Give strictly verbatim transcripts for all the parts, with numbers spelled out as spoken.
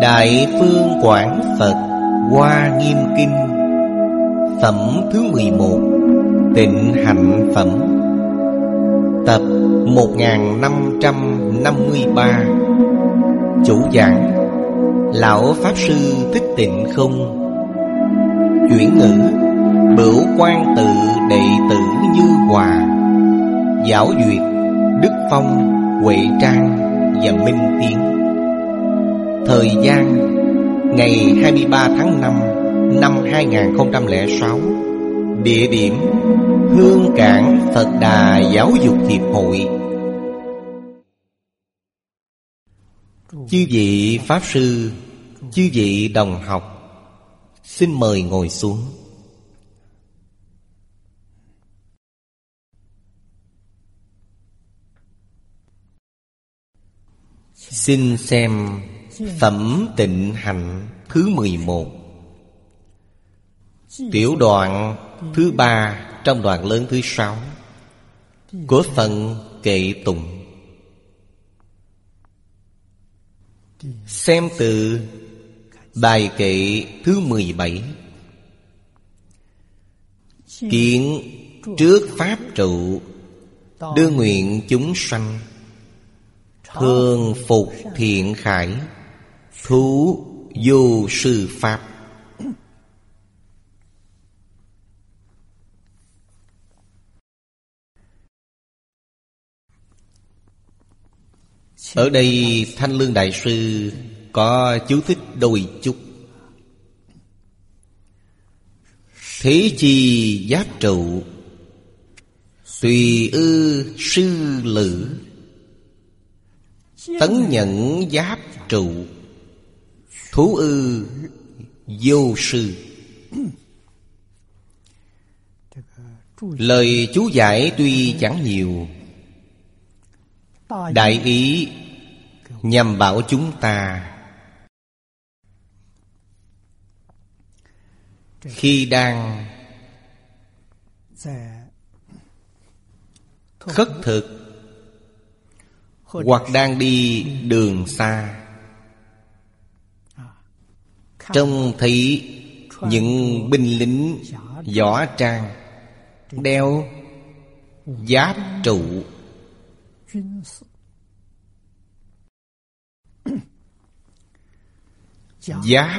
Đại Phương Quảng Phật Hoa Nghiêm Kinh. Phẩm thứ mười một. Tịnh Hạnh Phẩm. Tập một nghìn năm trăm năm mươi ba. Chủ giảng Lão Pháp Sư Thích Tịnh Không. Chuyển ngữ Bửu Quan Tự đệ tử Như Hòa, Giảo Duyệt, Đức Phong, Huệ Trang và Minh Tiến. Thời gian ngày hai mươi ba tháng năm năm hai nghìn không trăm lẻ sáu. Địa điểm Hương Cảng Phật Đà Giáo dục Hiệp hội. Chư vị Pháp Sư, chư vị đồng học, xin mời ngồi xuống. Xin xem Phẩm Tịnh Hạnh thứ mười một, tiểu đoạn thứ ba trong đoạn lớn thứ sáu của phần kệ tụng. Xem từ bài kệ thứ mười bảy. Kiến trước pháp trụ, đưa nguyện chúng sanh, thường phục thiện khải, thú vô sư pháp. Ở đây Thanh Lương Đại Sư có chú thích đôi chút. Thế chi giáp trụ, tùy ư sư lữ, tấn nhẫn giáp trụ, thú ư vô sư. Lời chú giải tuy chẳng nhiều, đại ý nhằm bảo chúng ta khi đang khất thực hoặc đang đi đường xa, trông thấy những binh lính võ trang đeo giáp trụ. Giáp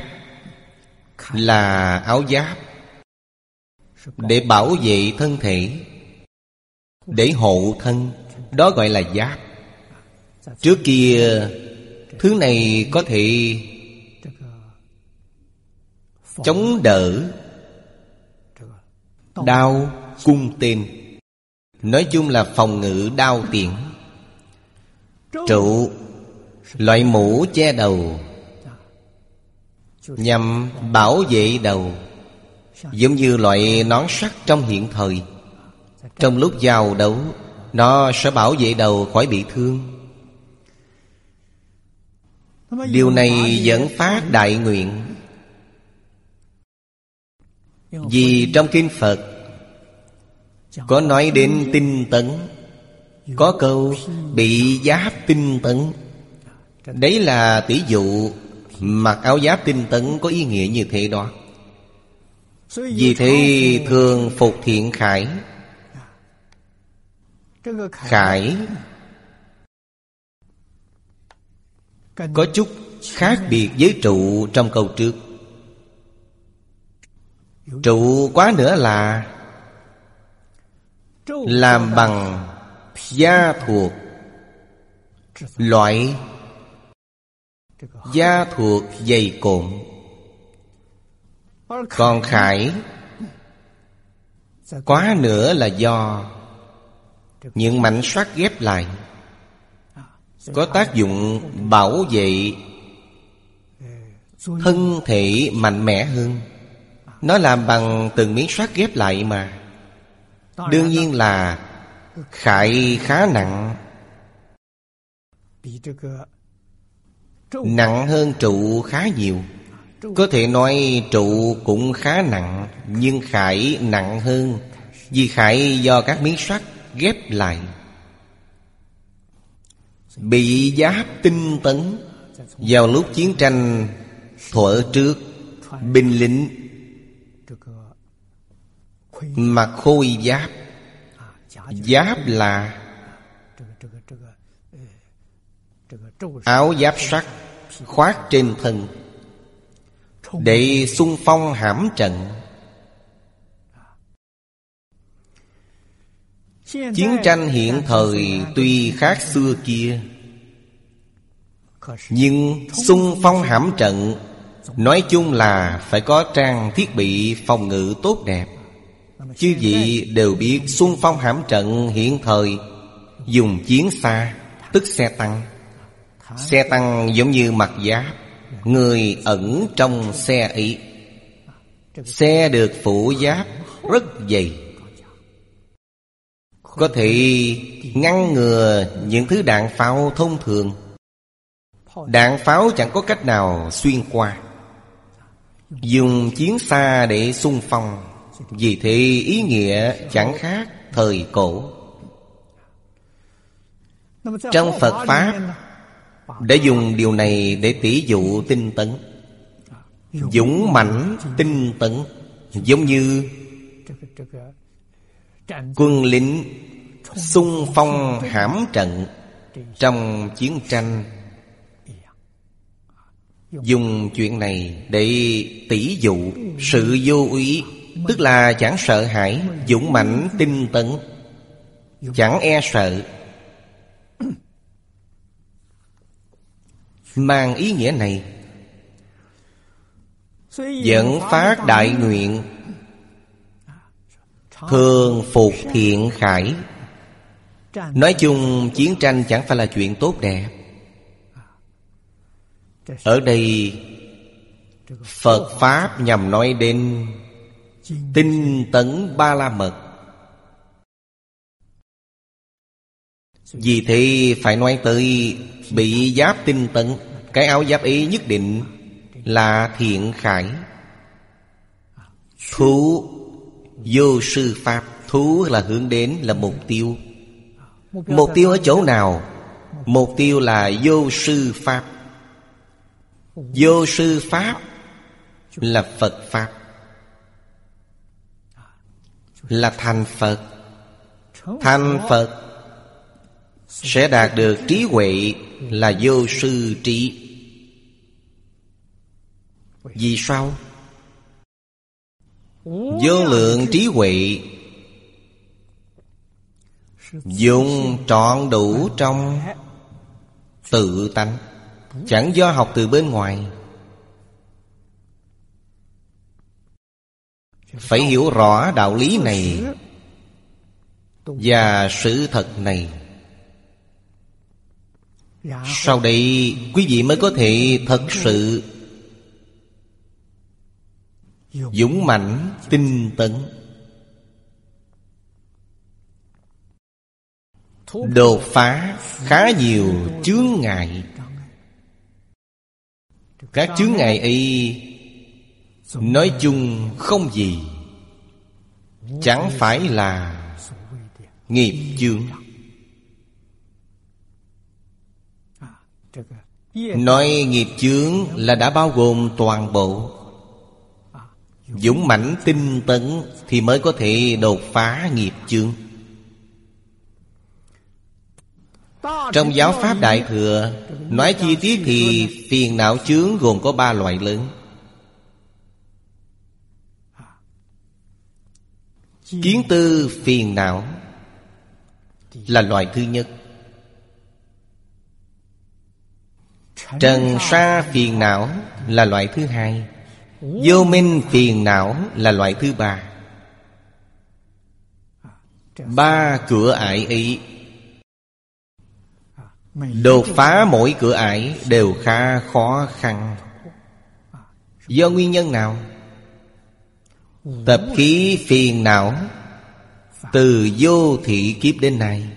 là áo giáp để bảo vệ thân thể, để hộ thân, đó gọi là giáp. Trước kia thứ này có thể chống đỡ đao cung tên, nói chung là phòng ngự đao tiễn. Trụ, loại mũ che đầu nhằm bảo vệ đầu, giống như loại nón sắt trong hiện thời. Trong lúc giao đấu, nó sẽ bảo vệ đầu khỏi bị thương. Điều này dẫn phát đại nguyện. Vì trong kinh Phật có nói đến tinh tấn, có câu bị giáp tinh tấn. Đấy là tỷ dụ mặc áo giáp tinh tấn có ý nghĩa như thế đó. Vì thế thường phục thiện khải. Khải có chút khác biệt với trụ trong câu trước. Trụ quá nữa là làm bằng da thuộc, loại da thuộc dày cộm. Còn khải quá nữa là do những mảnh sắt ghép lại, có tác dụng bảo vệ thân thể mạnh mẽ hơn. Nó làm bằng từng miếng sắt ghép lại mà. Đương nhiên là khải khá nặng, nặng hơn trụ khá nhiều. Có thể nói trụ cũng khá nặng, nhưng khải nặng hơn, vì khải do các miếng sắt ghép lại. Bị giáp tinh tấn Vào lúc chiến tranh thuở trước, binh lính mặc khôi giáp. Giáp là áo giáp sắt khoác trên thân để xung phong hãm trận. Chiến tranh hiện thời tuy khác xưa kia, nhưng xung phong hãm trận nói chung là phải có trang thiết bị phòng ngự tốt đẹp. Chư vị đều biết xung phong hãm trận hiện thời dùng chiến xa, tức xe tăng. Xe tăng giống như mặt giáp, người ẩn trong xe ấy. Xe được phủ giáp rất dày, có thể ngăn ngừa những thứ đạn pháo thông thường. Đạn pháo chẳng có cách nào xuyên qua. Dùng chiến xa để xung phong, vì thế ý nghĩa chẳng khác thời cổ. Trong Phật Pháp đã dùng điều này để tỉ dụ tinh tấn, dũng mãnh tinh tấn. Giống như quân lính xung phong hãm trận trong chiến tranh, dùng chuyện này để tỉ dụ sự vô úy, tức là chẳng sợ hãi, dũng mãnh tinh tấn, chẳng e sợ. Mang ý nghĩa này, dẫn phát đại nguyện, thường phục thiện khải. Nói chung chiến tranh chẳng phải là chuyện tốt đẹp. Ở đây Phật Pháp nhằm nói đến tinh tấn ba la mật. Vì thế phải nói tới bị giáp tinh tấn. Cái áo giáp ấy nhất định là thiện khải. Thú vô sư Pháp. Thú là hướng đến, là mục tiêu. Mục tiêu ở chỗ nào? Mục tiêu là vô sư Pháp. Vô sư Pháp là Phật Pháp, là thành Phật. Thành Phật sẽ đạt được trí huệ, là vô sư trí. Vì sao? Vô lượng trí huệ dùng trọn đủ trong tự tánh, chẳng do học từ bên ngoài. Phải hiểu rõ đạo lý này và sự thật này. Sau đây quý vị mới có thể thật sự dũng mãnh tinh tấn, đột phá khá nhiều chướng ngại. Các chướng ngại ấy nói chung không gì, chẳng phải là nghiệp chướng. Nói nghiệp chướng là đã bao gồm toàn bộ. Dũng mãnh tinh tấn thì mới có thể đột phá nghiệp chướng. Trong giáo pháp Đại Thừa nói chi tiết thì phiền não chướng gồm có ba loại lớn. Kiến tư phiền não là loại thứ nhất. Trần sa phiền não là loại thứ hai. Vô minh phiền não là loại thứ ba. Ba cửa ải ấy, đột phá mỗi cửa ải đều khá khó khăn. Do nguyên nhân nào? Tập khí phiền não từ vô thị kiếp đến nay.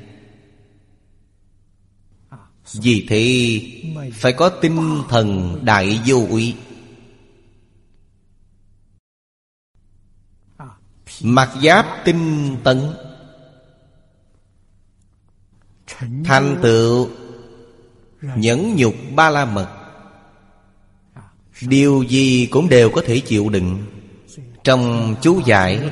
Vì thế phải có tinh thần đại vô úy. Mặc giáp tinh tấn, thành tựu nhẫn nhục ba la mật. điều gì cũng đều có thể chịu đựng. Trong chú giải,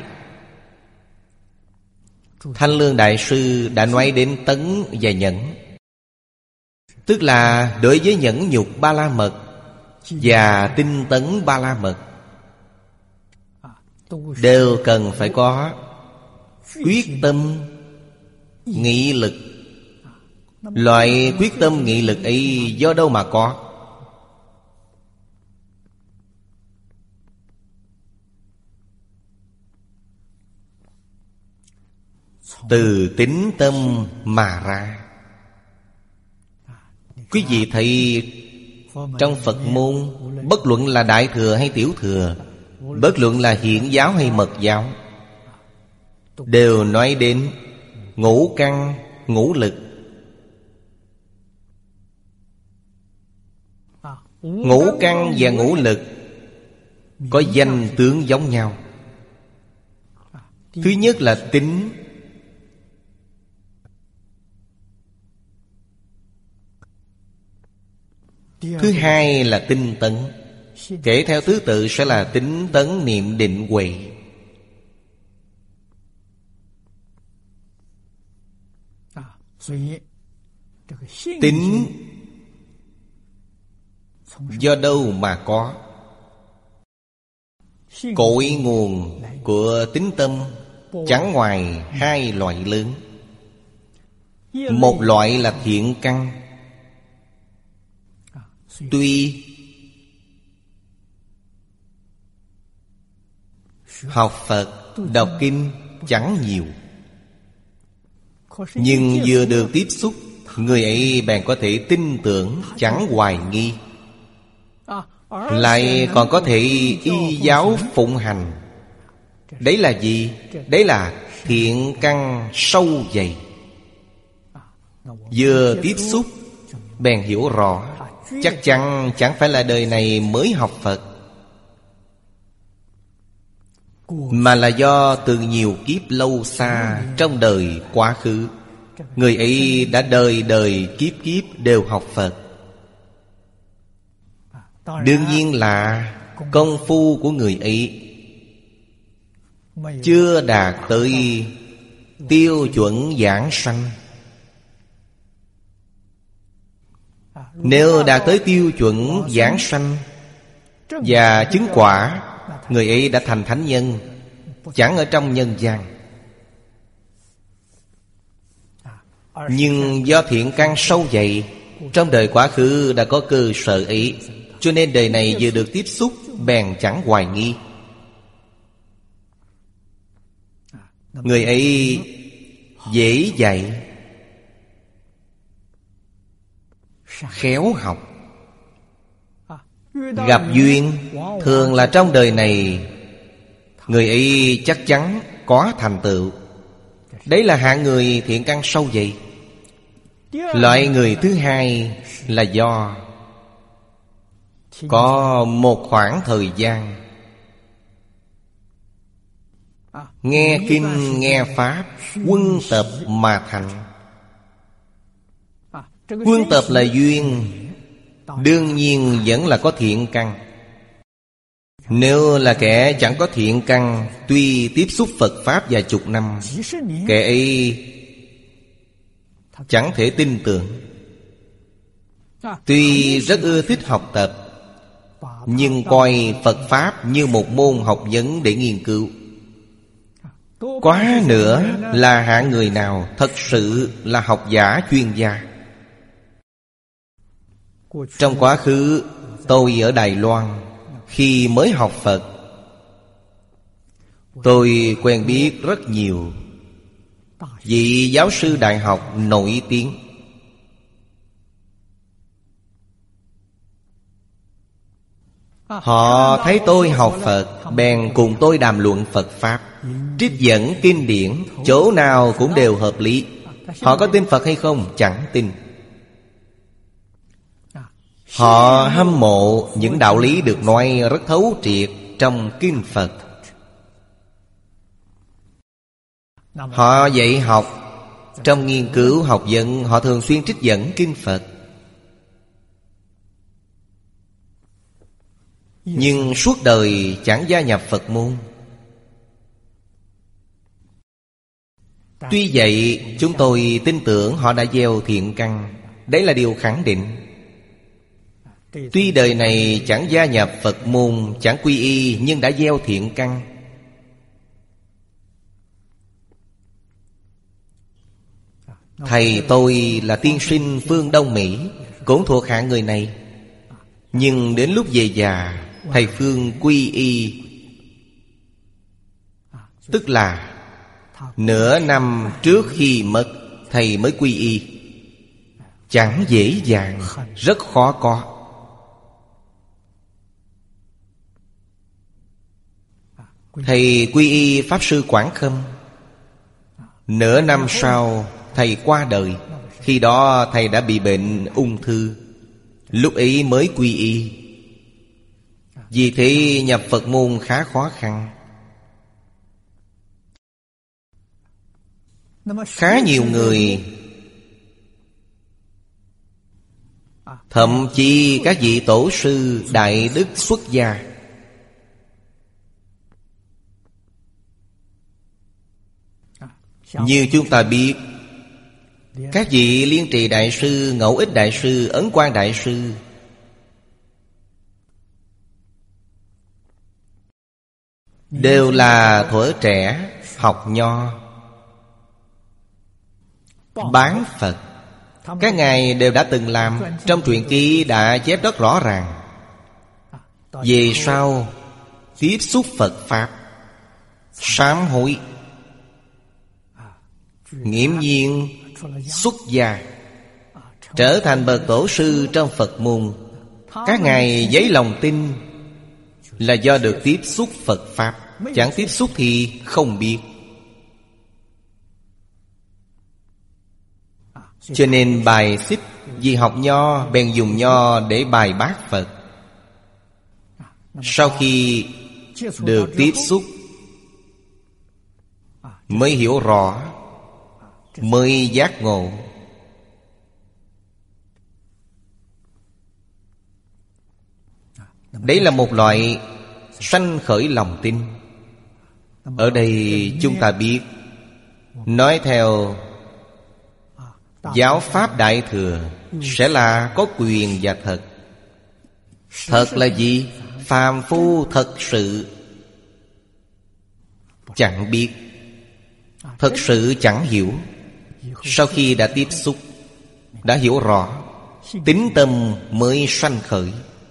Thanh Lương Đại Sư đã nói đến tấn và nhẫn, tức là đối với nhẫn nhục ba la mật và tinh tấn ba la mật đều cần phải có quyết tâm, nghị lực. Loại quyết tâm nghị lực ấy do đâu mà có? Từ tín tâm mà ra. Quý vị thấy trong Phật môn, bất luận là Đại Thừa hay Tiểu Thừa, bất luận là Hiện giáo hay Mật giáo, đều nói đến ngũ căn, ngũ lực. Ngũ căn và ngũ lực có danh tướng giống nhau. Thứ nhất là tín, thứ hai là tinh tấn. Kể theo thứ tự sẽ là tín tấn niệm định huệ. Tín do đâu mà có? Cội nguồn của tín tâm chẳng ngoài hai loại lớn. Một loại là thiện căn. Tuy học Phật, đọc kinh chẳng nhiều, nhưng vừa được tiếp xúc, người ấy bèn có thể tin tưởng, chẳng hoài nghi, lại còn có thể y giáo phụng hành. Đấy là gì? Đấy là thiện căn sâu dày. Vừa tiếp xúc bèn hiểu rõ, chắc chắn chẳng phải là đời này mới học Phật, mà là do từ nhiều kiếp lâu xa trong đời quá khứ, người ấy đã đời đời kiếp kiếp đều học Phật. Đương nhiên là công phu của người ấy chưa đạt tới tiêu chuẩn giảng sanh. Nếu đạt tới tiêu chuẩn giảng sanh và chứng quả, người ấy đã thành thánh nhân, chẳng ở trong nhân gian. Nhưng do thiện căn sâu dày, trong đời quá khứ đã có cơ sở ấy, cho nên đời này vừa được tiếp xúc bèn chẳng hoài nghi. Người ấy dễ dạy, khéo học. Gặp duyên thường là trong đời này, người ấy chắc chắn có thành tựu. Đấy là hạng người thiện căn sâu dày. Loại người thứ hai là do có một khoảng thời gian nghe kinh nghe pháp, quân tập mà thành. Quân tập là duyên, đương nhiên vẫn là có thiện căn. Nếu là kẻ chẳng có thiện căn, tuy tiếp xúc Phật Pháp vài chục năm, kẻ ấy chẳng thể tin tưởng. Tuy rất ưa thích học tập, nhưng coi Phật Pháp như một môn học vấn để nghiên cứu. Quá nữa là hạng người nào thật sự là học giả chuyên gia. Trong quá khứ, tôi ở Đài Loan, khi mới học Phật, tôi quen biết rất nhiều vị giáo sư đại học nổi tiếng. Họ thấy tôi học Phật, bèn cùng tôi đàm luận Phật Pháp, trích dẫn kinh điển, chỗ nào cũng đều hợp lý. Họ có tin Phật hay không? Chẳng tin. Họ hâm mộ những đạo lý được nói rất thấu triệt trong kinh Phật. Họ dạy học, trong nghiên cứu học vấn, họ thường xuyên trích dẫn kinh Phật. nhưng suốt đời chẳng gia nhập Phật môn. Tuy vậy, chúng tôi tin tưởng họ đã gieo thiện căn. Đấy là điều khẳng định. Tuy đời này chẳng gia nhập Phật môn, chẳng quy y, nhưng đã gieo thiện căn. Thầy tôi là tiên sinh phương Đông Mỹ, cũng thuộc hạng người này. Nhưng đến lúc về già, thầy Phương quy y, tức là nửa năm trước khi mất, thầy mới quy y. Chẳng dễ dàng, rất khó có. Thầy quy y Pháp Sư Quảng Khâm. Nửa năm sau thầy qua đời. Khi đó thầy đã bị bệnh ung thư. Lúc ấy mới quy y. Vì thế nhập Phật môn khá khó khăn. Khá nhiều người, thậm chí các vị tổ sư đại đức xuất gia, như chúng ta biết, các vị Liên Trì Đại Sư, Ngẫu Ích Đại Sư, Ấn Quang Đại Sư, đều là thuở trẻ học nho, bán Phật. Các ngài đều đã từng làm. Trong truyện ký đã chép rất rõ ràng. Về sau tiếp xúc Phật Pháp, sám hối, nghiễm nhiên xuất gia, trở thành bậc tổ sư trong Phật môn. Các ngài dấy lòng tin là do được tiếp xúc Phật Pháp. Chẳng tiếp xúc thì không biết. Cho nên bài xích, vì học nho bèn dùng nho để bài bác Phật. Sau khi được tiếp xúc mới hiểu rõ, mới giác ngộ. Đấy là một loại sanh khởi lòng tin. Ở đây chúng ta biết, nói theo giáo pháp Đại Thừa sẽ là có quyền và thật. Thật là gì? Phàm phu thật sự chẳng biết, thật sự chẳng hiểu. Sau khi đã tiếp xúc, đã hiểu rõ, tín tâm mới sanh khởi.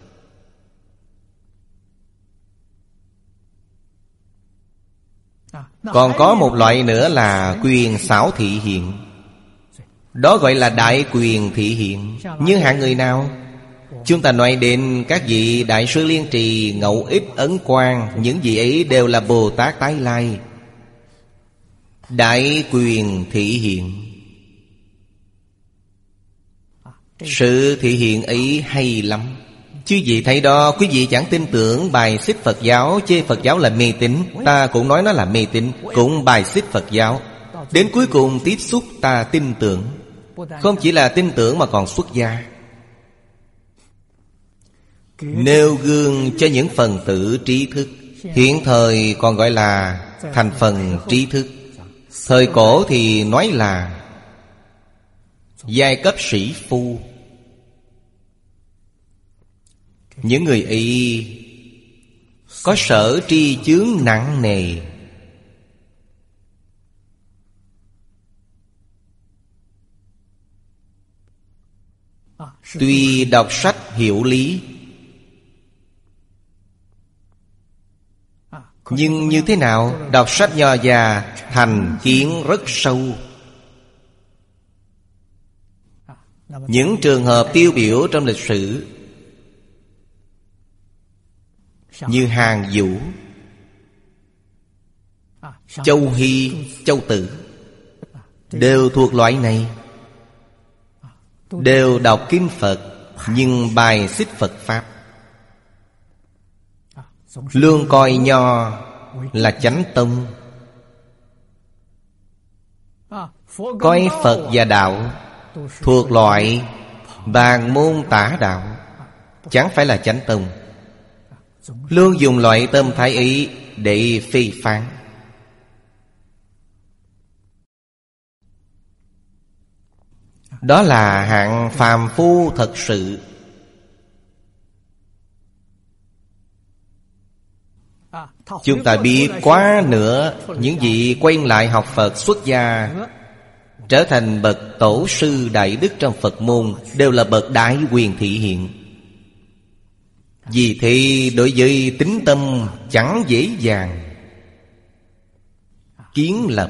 Còn có một loại nữa là quyền xảo thị hiện. Đó gọi là đại quyền thị hiện. Như hạng người nào? Chúng ta nói đến các vị Đại sư Liên Trì, Ngẫu Ích, Ấn Quang. Những vị ấy đều là Bồ Tát tái lai. Đại quyền thị hiện. Sự thị hiện ấy hay lắm. Chứ gì thấy đó, quý vị chẳng tin tưởng bài xích Phật giáo, chê Phật giáo là mê tín. Ta cũng nói nó là mê tín, cũng bài xích Phật giáo. Đến cuối cùng tiếp xúc ta tin tưởng. Không chỉ là tin tưởng mà còn xuất gia. Nêu gương cho những phần tử trí thức. Hiện thời còn gọi là thành phần trí thức. Thời cổ thì nói là giai cấp sĩ phu. Những người ấy có sở tri chướng nặng nề. Tuy đọc sách hiểu lý, nhưng như thế nào? Đọc sách nho già thành kiến rất sâu. Những trường hợp tiêu biểu trong lịch sử như Hàn Vũ, Châu Hy, Châu Tử đều thuộc loại này. Đều đọc kinh Phật nhưng bài xích Phật Pháp. Luôn coi nho là chánh tông, coi Phật và đạo thuộc loại bàn môn tả đạo, chẳng phải là chánh tông. luôn dùng loại tâm thái ấy để phê phán. Đó là hạng phàm phu thật sự. Chúng ta biết quá nữa, những vị quay lại học Phật xuất gia, trở thành bậc tổ sư đại đức trong Phật môn, đều là bậc đại quyền thị hiện. Vì thế đối với tín tâm chẳng dễ dàng kiến lập.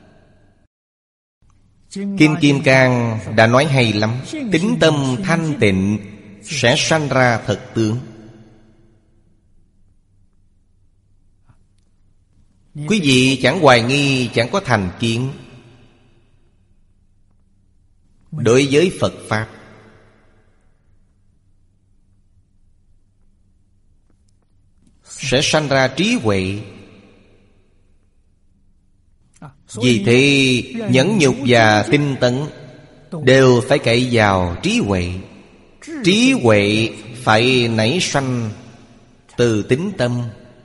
Kinh Kim Cang đã nói hay lắm: tín tâm thanh tịnh sẽ sanh ra thật tướng. Quý vị chẳng hoài nghi, chẳng có thành kiến đối với Phật Pháp. Sẽ sanh ra trí huệ. Vì thế nhẫn nhục và tinh tấn đều phải cậy vào trí huệ. Trí huệ phải nảy sanh từ tín tâm.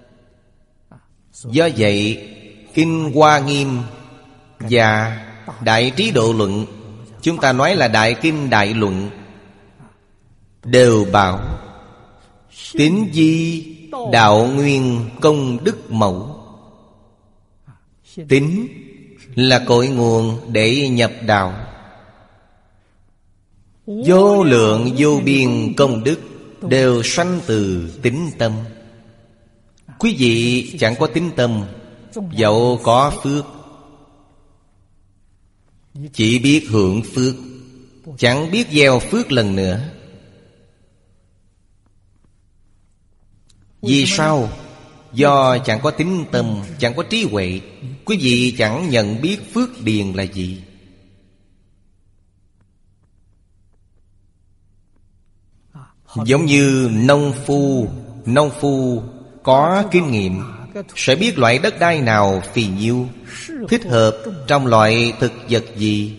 Do vậy Kinh Hoa Nghiêm và Đại Trí Độ Luận, chúng ta nói là Đại Kinh Đại Luận, đều bảo tín di đạo nguyên công đức mẫu. Tín là cội nguồn để nhập đạo. Vô lượng vô biên công đức đều sanh từ tín tâm. Quý vị chẳng có tín tâm, dẫu có phước, chỉ biết hưởng phước, chẳng biết gieo phước lần nữa. Vì sao? Do chẳng có tín tâm, chẳng có trí huệ. Quý vị chẳng nhận biết phước điền là gì. Giống như nông phu. Nông phu có kinh nghiệm, sẽ biết loại đất đai nào phì nhiêu, thích hợp trong loại thực vật gì,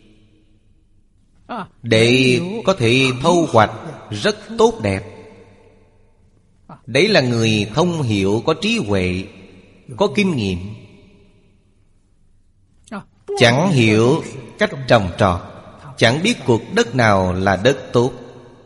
để có thể thu hoạch rất tốt đẹp. Đấy là người thông hiểu, có trí huệ, có kinh nghiệm. Chẳng hiểu cách trồng trọt, chẳng biết cuộc đất nào là đất tốt,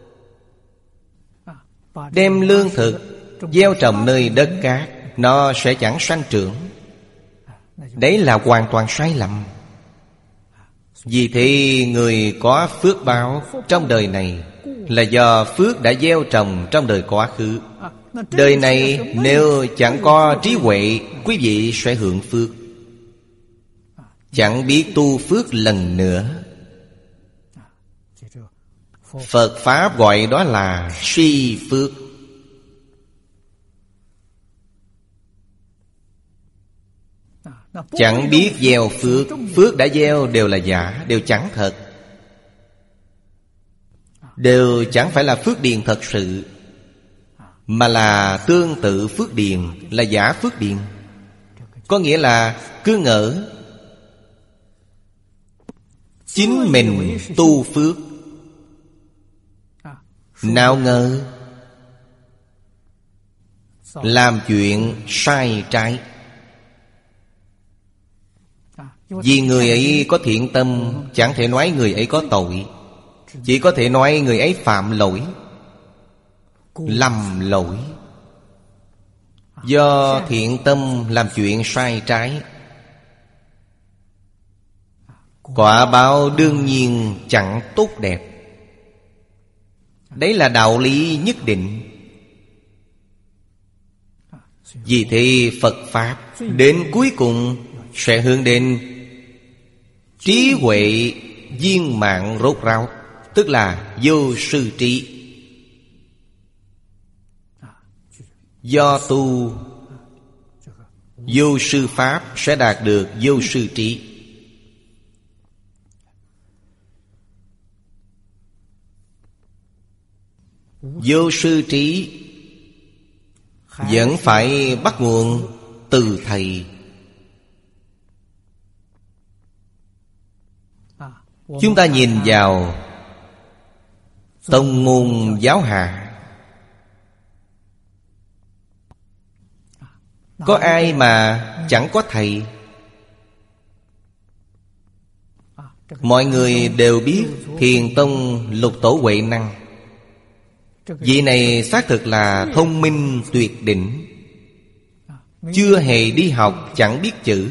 đem lương thực gieo trồng nơi đất cát, nó sẽ chẳng sanh trưởng. Đấy là hoàn toàn sai lầm. Vì thế người có phước báo trong đời này là do phước đã gieo trồng trong đời quá khứ. Đời này nếu chẳng có trí huệ, quý vị sẽ hưởng phước, chẳng biết tu phước lần nữa. Phật Pháp gọi đó là suy phước. Chẳng biết gieo phước, phước đã gieo đều là giả, đều chẳng thật, đều chẳng phải là phước điền thật sự, mà là tương tự phước điền, là giả phước điền. Có nghĩa là cứ ngỡ chính mình tu phước, nào ngờ làm chuyện sai trái. Vì người ấy có thiện tâm, chẳng thể nói người ấy có tội, chỉ có thể nói người ấy phạm lỗi, lầm lỗi. Do thiện tâm làm chuyện sai trái, quả báo đương nhiên chẳng tốt đẹp. Đấy là đạo lý nhất định. Vì thế Phật Pháp đến cuối cùng sẽ hướng đến trí huệ viên mãn rốt ráo, tức là vô sư trí. Do tu vô sư Pháp sẽ đạt được vô sư trí. Vô sư trí vẫn phải bắt nguồn từ thầy. Chúng ta nhìn vào tông môn giáo hạ, Có ai mà chẳng có thầy? Mọi người đều biết Thiền Tông Lục Tổ Huệ Năng. Vị này xác thực là thông minh tuyệt đỉnh, chưa hề đi học, chẳng biết chữ.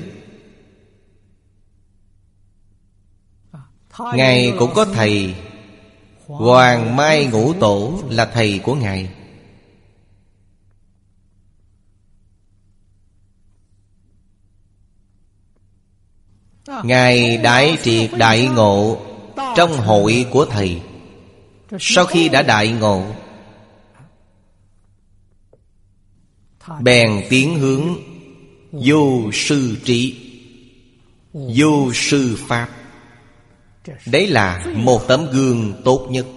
Ngài cũng có thầy. Hoàng Mai Ngũ Tổ là thầy của Ngài. Ngài đại triệt đại ngộ trong hội của thầy. Sau khi đã đại ngộ, bèn tiến hướng vô sư trí, vô sư pháp. Đấy là một tấm gương tốt nhất.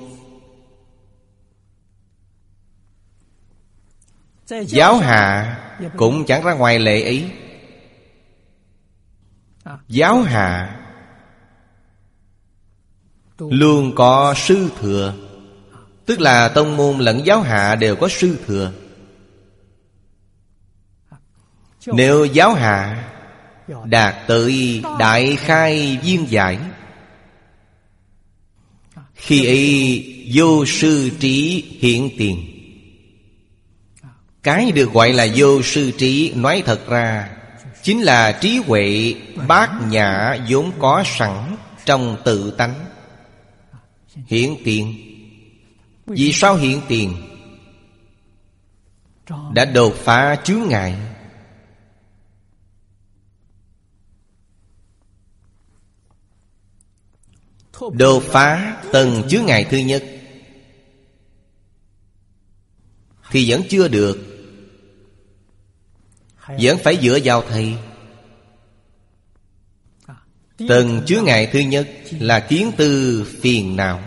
Giáo hạ cũng chẳng ra ngoài lệ ấy. Giáo hạ luôn có sư thừa, tức là tông môn lẫn giáo hạ đều có sư thừa. Nếu giáo hạ đạt tới đại khai viên giải, khi ấy vô sư trí hiện tiền. Cái được gọi là vô sư trí, nói thật ra chính là trí huệ bát nhã vốn có sẵn trong tự tánh. Hiện tiền. Vì sao hiện tiền? Đã đột phá chướng ngại. Đột phá tầng chướng ngại thứ nhất thì vẫn chưa được, vẫn phải dựa vào thầy. Tầng chướng ngại thứ nhất là kiến tư phiền não.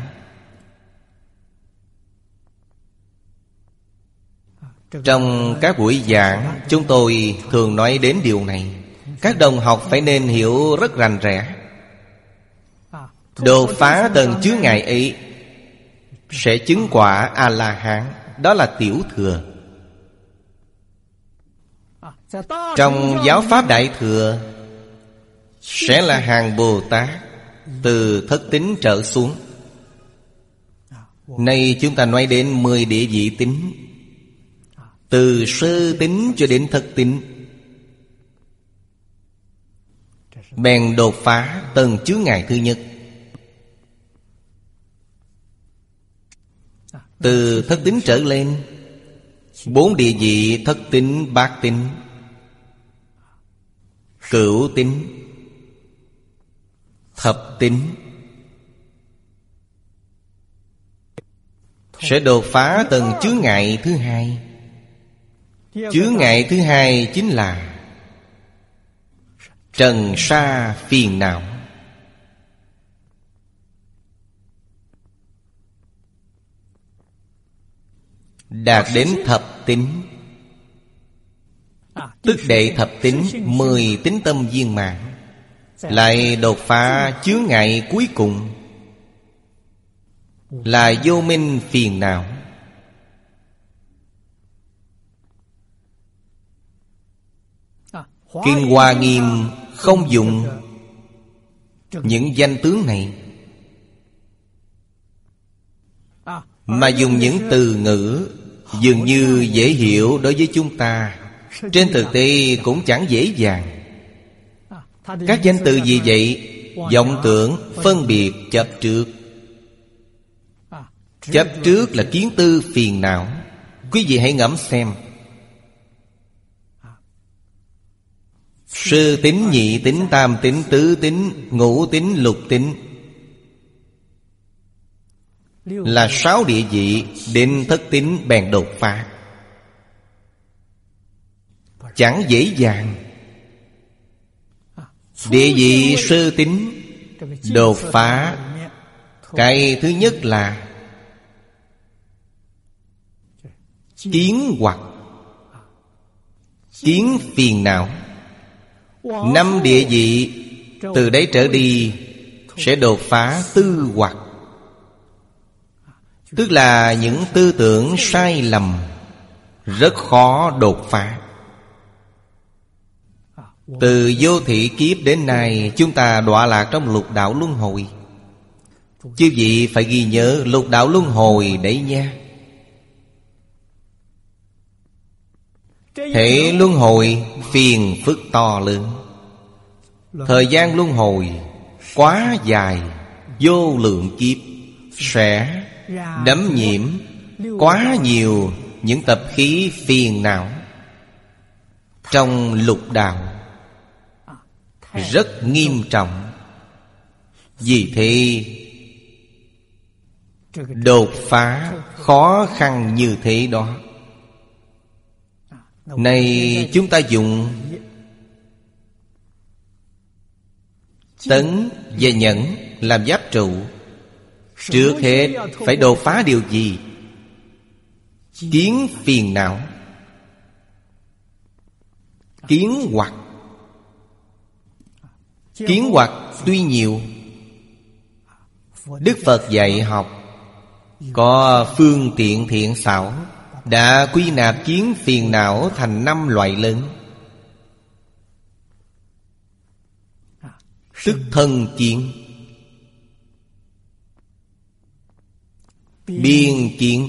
Trong các buổi giảng, chúng tôi thường nói đến điều này. Các đồng học phải nên hiểu rất rành rẽ. Đột phá tầng chướng ngại ấy sẽ chứng quả A-la-hán. Đó là tiểu thừa. Trong giáo pháp đại thừa sẽ là hàng Bồ Tát từ thất tín trở xuống. Nay chúng ta nói đến mười địa vị tín, từ sơ tín cho đến thất tín. Bèn đột phá tầng chướng ngại thứ nhất. Từ thất tín trở lên, bốn địa vị thất tín, bát tín, cửu tín, thập tín sẽ đột phá tầng chướng ngại thứ hai. Chướng ngại thứ hai chính là trần sa phiền não. Đạt đến thập tín, tức đệ thập tín, mười tín tâm viên mãn, lại đột phá chướng ngại cuối cùng là vô minh phiền não. Kinh Hoa Nghiêm không dùng những danh tướng này, mà dùng những từ ngữ dường như dễ hiểu đối với chúng ta, trên thực tế cũng chẳng dễ dàng. Các danh từ gì vậy? Vọng tưởng, phân biệt, chấp trước. Chấp trước là kiến tư phiền não. Quý vị hãy ngẫm xem. Sơ tín, nhị tín, tam tín, tứ tín, ngũ tín, lục tín là sáu địa vị. Đến thất tín bèn đột phá, chẳng dễ dàng. Địa vị sơ tín đột phá, cái thứ nhất là kiến hoặc, kiến phiền não. Năm địa vị từ đấy trở đi sẽ đột phá tư hoặc, tức là những tư tưởng sai lầm rất khó đột phá. Từ vô thị kiếp đến nay, chúng ta đọa lạc trong lục đạo luân hồi. Chư vị phải ghi nhớ lục đạo luân hồi đấy nha. Thể luân hồi phiền phức to lớn. Thời gian luân hồi quá dài, vô lượng kiếp sẽ đấm nhiễm quá nhiều những tập khí phiền não trong lục đạo, rất nghiêm trọng. Vì thế đột phá khó khăn như thế đó. Này chúng ta dùng tấn và nhẫn làm giáp trụ. Trước hết phải đột phá điều gì? Kiến phiền não, kiến hoặc. Kiến hoặc tuy nhiều, Đức Phật dạy học có phương tiện thiện xảo, đã quy nạp kiến phiền não thành năm loại lớn. Tức thân kiến, biên kiến,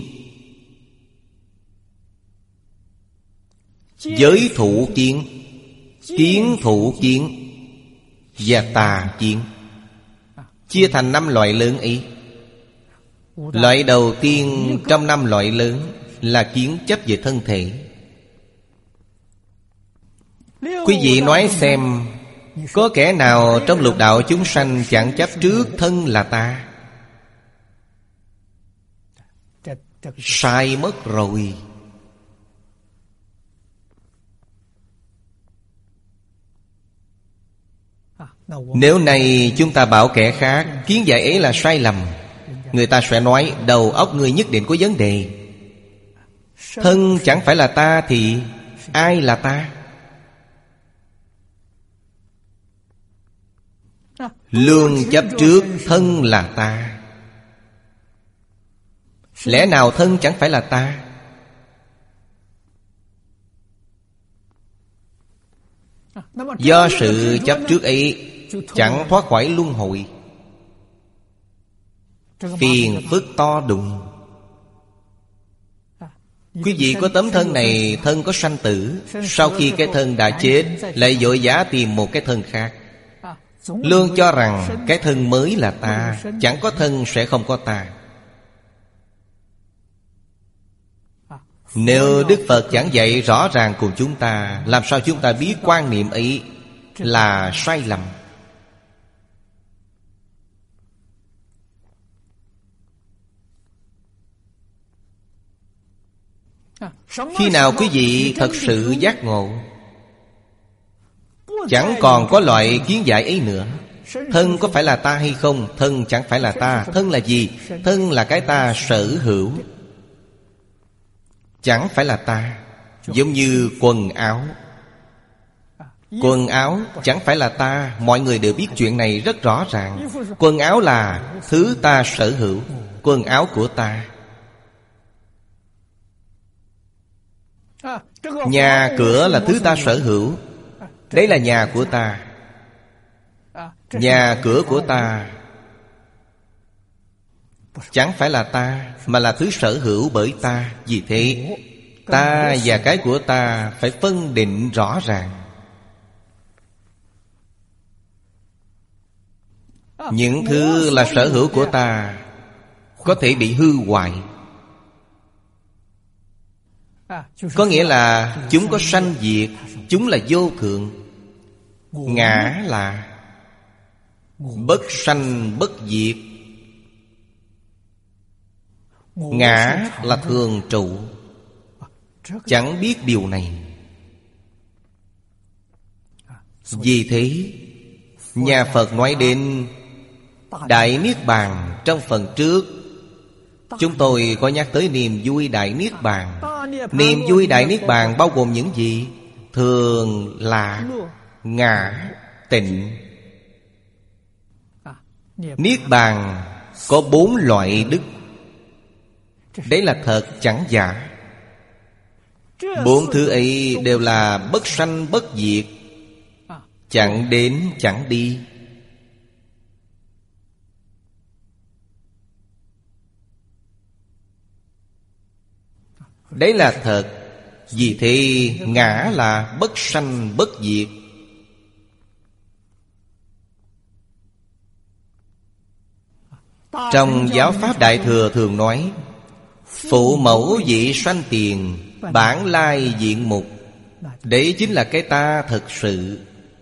giới thủ kiến, kiến thủ kiến và tà kiến. Chia thành năm loại lớn ấy. Loại đầu tiên trong năm loại lớn là kiến chấp về thân thể. Quý vị nói xem, có kẻ nào trong lục đạo chúng sanh chẳng chấp trước thân là ta? Sai mất rồi. Nếu này chúng ta bảo kẻ khác kiến giải ấy là sai lầm, người ta sẽ nói đầu óc người nhất định có vấn đề. Thân chẳng phải là ta thì ai là ta? Luôn chấp trước thân là ta. Lẽ nào thân chẳng phải là ta? Do sự chấp trước ấy chẳng thoát khỏi luân hồi, phiền phức to đùng. Quý vị có tấm thân này, thân có sanh tử. Sau khi cái thân đã chết, lại vội vã tìm một cái thân khác, luôn cho rằng cái thân mới là ta. Chẳng có thân sẽ không có ta. Nếu Đức Phật chẳng dạy rõ ràng cùng chúng ta, làm sao chúng ta biết quan niệm ấy là sai lầm? Khi nào quý vị thật sự giác ngộ, chẳng còn có loại kiến giải ấy nữa. Thân có phải là ta hay không? Thân chẳng phải là ta. Thân là gì? Thân là cái ta sở hữu, chẳng phải là ta. Giống như quần áo. Quần áo chẳng phải là ta. Mọi người đều biết chuyện này rất rõ ràng. Quần áo là thứ ta sở hữu, quần áo của ta. Nhà cửa là thứ ta sở hữu. Đấy là nhà của ta. Nhà cửa của ta chẳng phải là ta, mà là thứ sở hữu bởi ta. Vì thế ta và cái của ta phải phân định rõ ràng. Những thứ là sở hữu của ta có thể bị hư hoại. Có nghĩa là chúng có sanh diệt, chúng là vô thượng. Ngã là bất sanh bất diệt. Ngã là thường trụ. Chẳng biết điều này. Vì thế nhà Phật nói đến Đại Niết Bàn trong phần trước, chúng tôi có nhắc tới niềm vui Đại Niết Bàn. Niềm vui Đại Niết Bàn bao gồm những gì? Thường, lạc, ngã, tịnh. Niết Bàn có bốn loại đức. Đấy là thật chẳng giả. Bốn thứ ấy đều là bất sanh bất diệt. chẳng đến chẳng đi. Đấy là thật. Vì thế ngã là bất sanh bất diệt. Trong giáo pháp Đại Thừa thường nói: phụ mẫu vị sanh tiền, bản lai diện mục. Đấy chính là cái ta thật sự.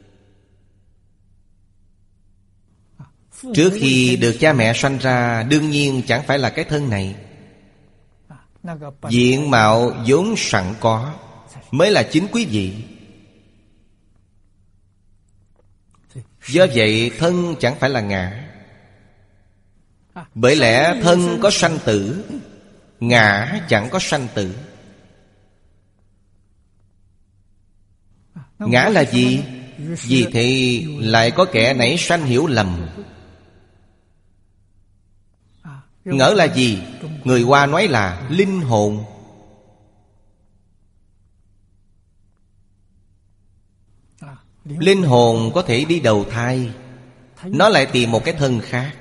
Trước khi được cha mẹ sanh ra, đương nhiên chẳng phải là cái thân này. Diện mạo vốn sẵn có mới là chính quý vị. Do vậy thân chẳng phải là ngã. Bởi lẽ thân có sanh tử, ngã chẳng có sanh tử. Ngã là gì? Vì thế lại có kẻ nảy sanh hiểu lầm. Ngỡ là gì? Người Hoa nói là linh hồn. Linh hồn có thể đi đầu thai, nó lại tìm một cái thân khác.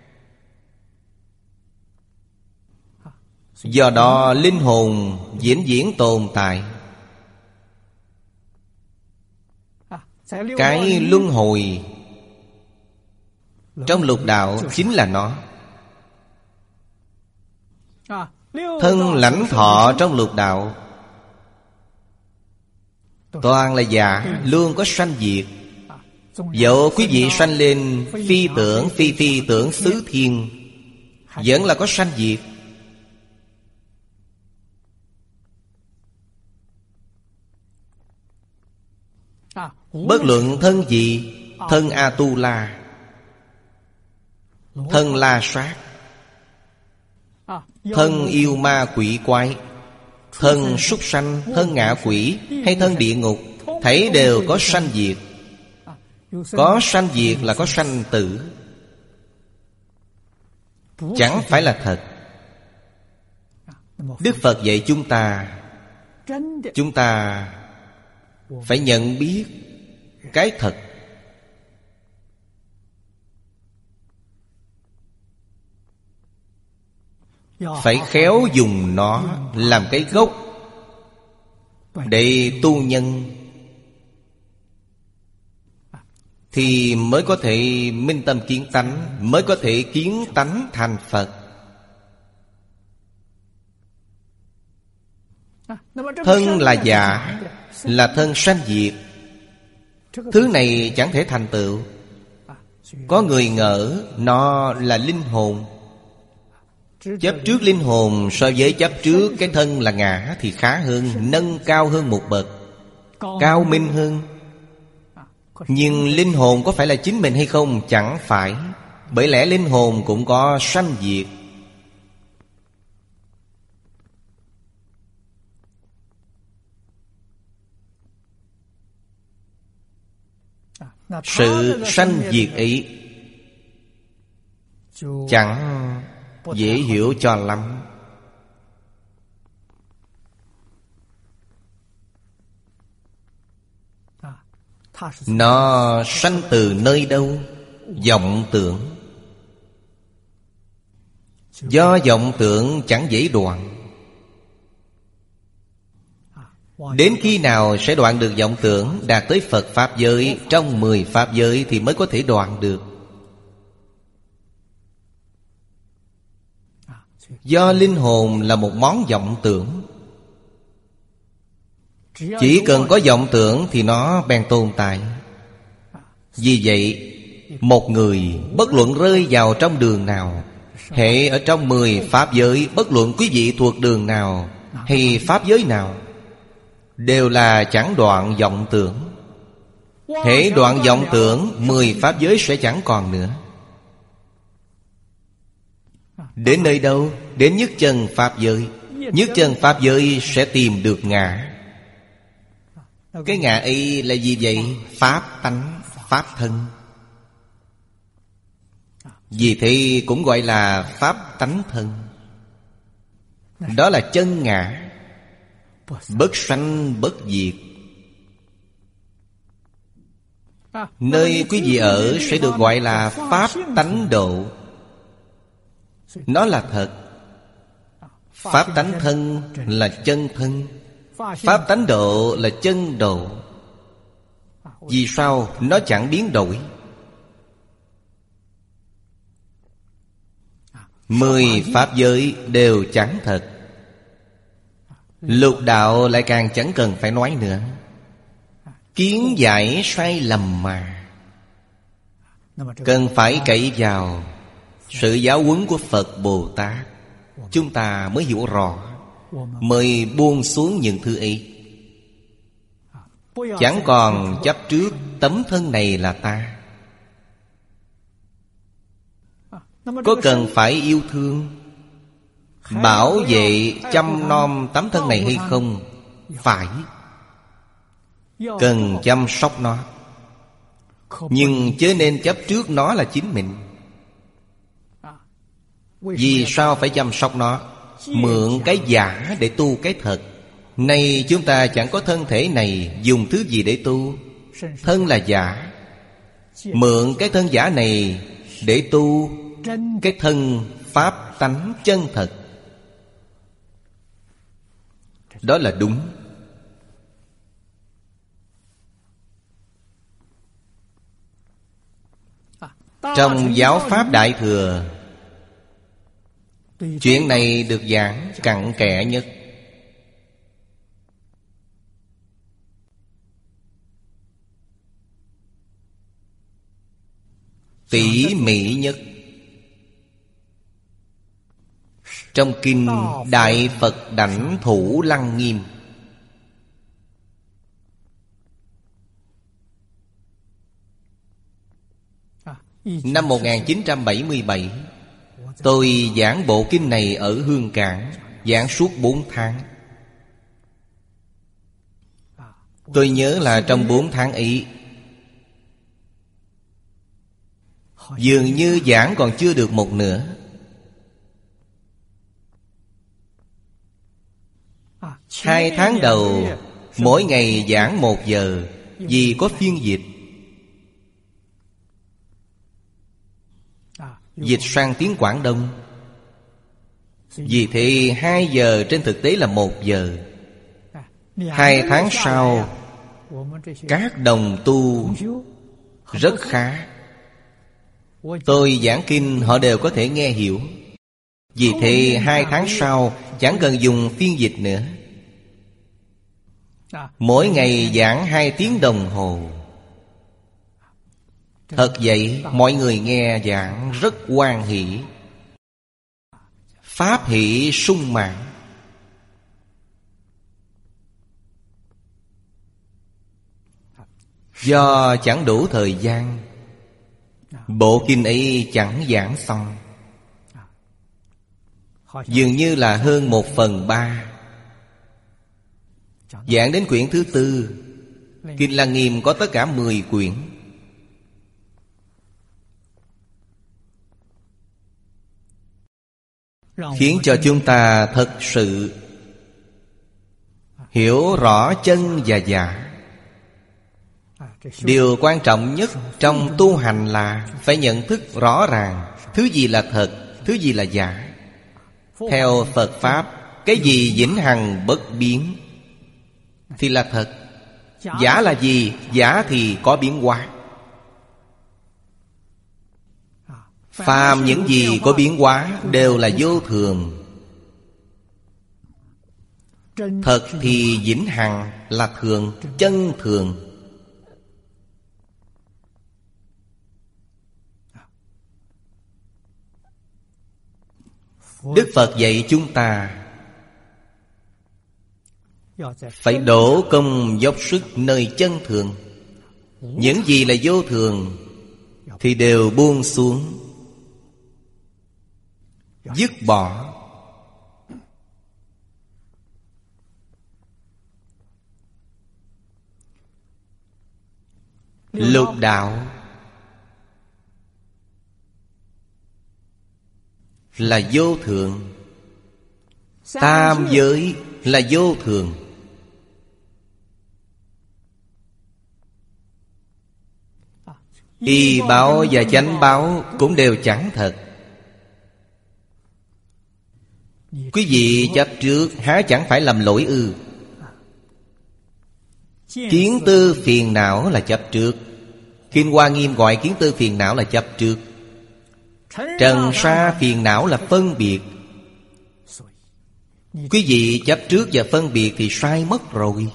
Do đó linh hồn vĩnh viễn tồn tại. Cái luân hồi trong lục đạo chính là nó. Thân lãnh thọ trong lục đạo toàn là giả, luôn có sanh diệt. Dẫu quý vị sanh lên phi tưởng phi phi tưởng xứ thiên, vẫn là có sanh diệt. Bất luận thân gì, thân A-tu-la, thân La Sát, thân yêu ma quỷ quái, thân súc sanh, thân ngạ quỷ hay thân địa ngục, thảy đều có sanh diệt. Có sanh diệt là có sanh tử, chẳng phải là thật. Đức Phật dạy chúng ta, chúng ta phải nhận biết cái thật. Phải khéo dùng nó làm cái gốc để tu nhân, thì mới có thể minh tâm kiến tánh, mới có thể kiến tánh thành Phật. Thân là giả, là thân sanh diệt. Thứ này chẳng thể thành tựu. Có người ngỡ nó là linh hồn. Chấp trước linh hồn so với chấp trước cái thân là ngã thì khá hơn, nâng cao hơn một bậc, cao minh hơn. Nhưng linh hồn có phải là chính mình hay không? Chẳng phải. Bởi lẽ linh hồn cũng có sanh diệt. Sự sanh diệt ấy chẳng dễ hiểu cho lắm. Nó sanh từ nơi đâu? Vọng tưởng. Do vọng tưởng chẳng dễ đoạn. Đến khi nào sẽ đoạn được vọng tưởng? Đạt tới Phật Pháp giới, trong mười Pháp giới thì mới có thể đoạn được. Do linh hồn là một món vọng tưởng. Chỉ cần có vọng tưởng thì nó bèn tồn tại. Vì vậy, một người bất luận rơi vào trong đường nào, hệ ở trong mười Pháp giới, bất luận quý vị thuộc đường nào hay Pháp giới nào, đều là chẳng đoạn vọng tưởng. Hễ đoạn vọng tưởng, mười Pháp giới sẽ chẳng còn nữa. Đến nơi đâu? Đến nhất chân Pháp giới. Nhất chân Pháp giới sẽ tìm được ngã. Cái ngã ấy là gì vậy? Pháp tánh, Pháp thân. Vì thế cũng gọi là Pháp tánh thân. Đó là chân ngã, bất sanh bất diệt. Nơi quý vị ở sẽ được gọi là Pháp tánh độ. Nó là thật. Pháp tánh thân là chân thân, Pháp tánh độ là chân độ. Vì sao? Nó chẳng biến đổi. Mười pháp giới đều chẳng thật. Lục đạo lại càng chẳng cần phải nói nữa. Kiến giải sai lầm mà. Cần phải cậy vào sự giáo huấn của Phật Bồ Tát, chúng ta mới hiểu rõ, mới buông xuống những thứ ấy. Chẳng còn chấp trước tấm thân này là ta. Có cần phải yêu thương, bảo vệ, chăm nom tấm thân này hay không? Phải. Cần chăm sóc nó. Nhưng chớ nên chấp trước nó là chính mình. Vì sao phải chăm sóc nó? Mượn cái giả để tu cái thật. Nay chúng ta chẳng có thân thể này, dùng thứ gì để tu? Thân là giả. Mượn cái thân giả này để tu cái thân pháp tánh chân thật. Đó là đúng. Trong giáo pháp Đại Thừa, chuyện này được giảng cặn kẽ nhất. Tỉ mỉ nhất. Trong kinh Đại Phật Đảnh Thủ Lăng Nghiêm, năm một nghìn chín trăm bảy mươi bảy, tôi giảng bộ kinh này ở Hương Cảng, giảng suốt bốn tháng. Tôi nhớ là trong bốn tháng ấy, dường như giảng còn chưa được một nửa. Hai tháng đầu, mỗi ngày giảng một giờ, vì có phiên dịch. Dịch sang tiếng Quảng Đông. Vì thế hai giờ trên thực tế là một giờ. Hai tháng sau, các đồng tu rất khá. Tôi giảng kinh họ đều có thể nghe hiểu. Vì thế hai tháng sau chẳng cần dùng phiên dịch nữa. Mỗi ngày giảng hai tiếng đồng hồ. Thật vậy, mọi người nghe giảng rất hoan hỷ. Pháp hỷ sung mãn. Do chẳng đủ thời gian, bộ kinh ấy chẳng giảng xong. Dường như là hơn một phần ba. Giảng đến quyển thứ tư. Kinh Lăng Nghiêm có tất cả mười quyển. Khiến cho chúng ta thật sự hiểu rõ chân và giả. Điều quan trọng nhất trong tu hành là phải nhận thức rõ ràng thứ gì là thật, thứ gì là giả. Theo Phật Pháp, cái gì vĩnh hằng bất biến thì là thật. Giả là gì? Giả thì có biến hóa. Phàm những gì có biến hóa đều là vô thường. Thật thì vĩnh hằng là thường, chân thường. Đức Phật dạy chúng ta phải đổ công dốc sức nơi chân thường. Những gì là vô thường thì đều buông xuống, dứt bỏ. Lục đạo là vô thường. Tam giới là vô thường. Y báo và chánh báo cũng đều chẳng thật. Quý vị chấp trước há chẳng phải làm lỗi ư? Kiến tư phiền não là chấp trước. Kinh Hoa Nghiêm gọi kiến tư phiền não là chấp trước. Trần sa phiền não là phân biệt. Quý vị chấp trước và phân biệt thì sai mất rồi.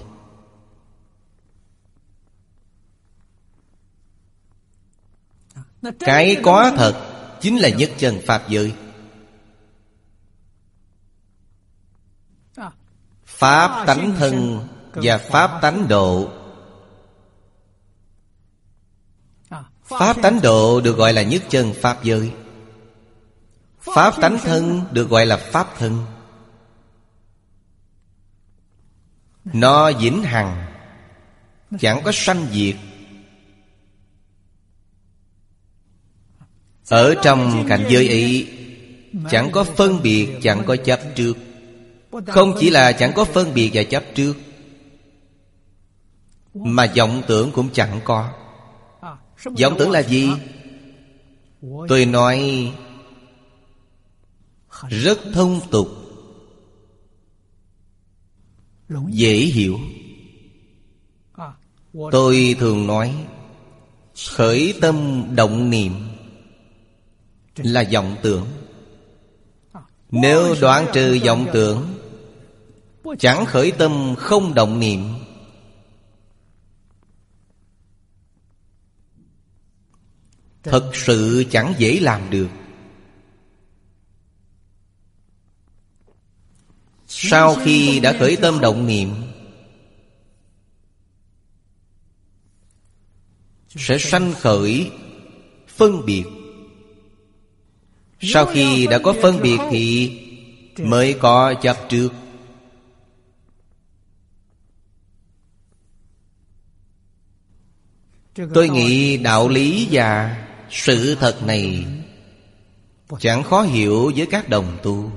Cái có thật chính là nhất chân pháp giới. Pháp tánh thân và pháp tánh độ. Pháp tánh độ được gọi là nhất chân pháp giới. Pháp tánh thân được gọi là pháp thân. Nó vĩnh hằng, chẳng có sanh diệt. Ở trong cảnh giới ấy chẳng có phân biệt, chẳng có chấp trước. Không chỉ là chẳng có phân biệt và chấp trước, mà vọng tưởng cũng chẳng có. Vọng tưởng là gì? Tôi nói rất thông tục, dễ hiểu. Tôi thường nói khởi tâm động niệm là vọng tưởng. Nếu đoạn trừ vọng tưởng, chẳng khởi tâm không động niệm, thật sự chẳng dễ làm được. Sau khi đã khởi tâm động niệm, sẽ sanh khởi phân biệt. Sau khi đã có phân biệt thì mới có chấp trước. Tôi nghĩ đạo lý và sự thật này chẳng khó hiểu với các đồng tu.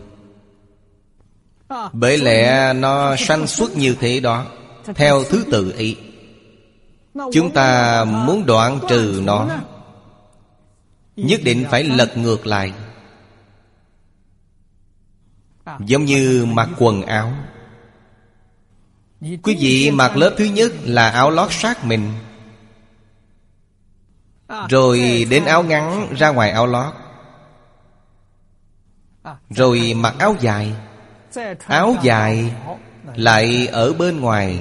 Bởi lẽ nó sanh xuất như thế đó, theo thứ tự ấy. Chúng ta muốn đoạn trừ nó, nhất định phải lật ngược lại. Giống như mặc quần áo. Quý vị mặc lớp thứ nhất là áo lót sát mình, rồi đến áo ngắn ra ngoài áo lót, rồi mặc áo dài. Áo dài lại ở bên ngoài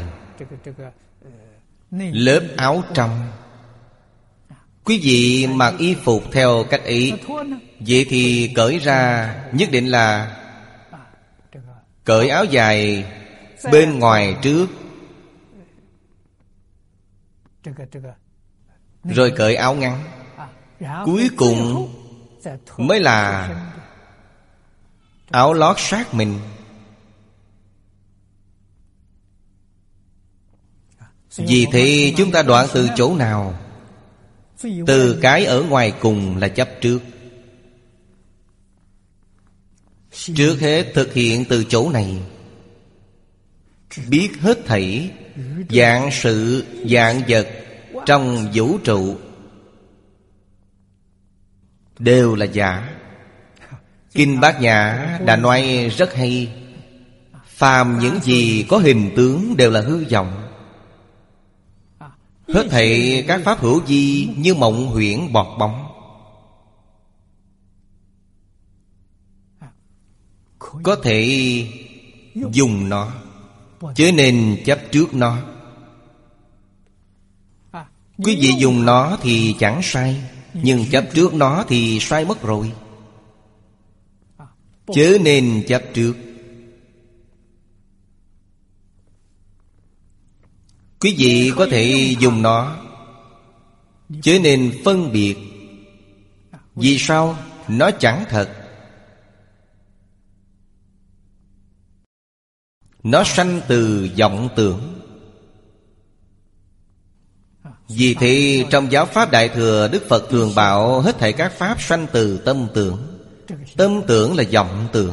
lớp áo trong. Quý vị mặc y phục theo cách ấy, vậy thì cởi ra nhất định là cởi áo dài bên ngoài trước, rồi cởi áo ngắn, cuối cùng mới là áo lót sát mình. Vì thế chúng ta đoạn từ chỗ nào? Từ cái ở ngoài cùng là chấp trước. Trước hết thực hiện từ chỗ này, biết hết thảy vạn sự vạn vật trong vũ trụ đều là giả. Kinh Bát Nhã đã nói rất hay: phàm những gì có hình tướng đều là hư vọng. Hết thảy các pháp hữu vi như mộng huyễn bọt bóng. Có thể dùng nó, chứ nên chấp trước nó. Quý vị dùng nó thì chẳng sai, nhưng chấp trước nó thì sai mất rồi. Chớ nên chấp trước. Quý vị có thể dùng nó, chớ nên phân biệt. Vì sao? Nó chẳng thật. Nó sanh từ vọng tưởng. Vì thế trong giáo pháp Đại Thừa, Đức Phật thường bảo hết thảy các pháp sanh từ tâm tưởng. Tâm tưởng là vọng tưởng.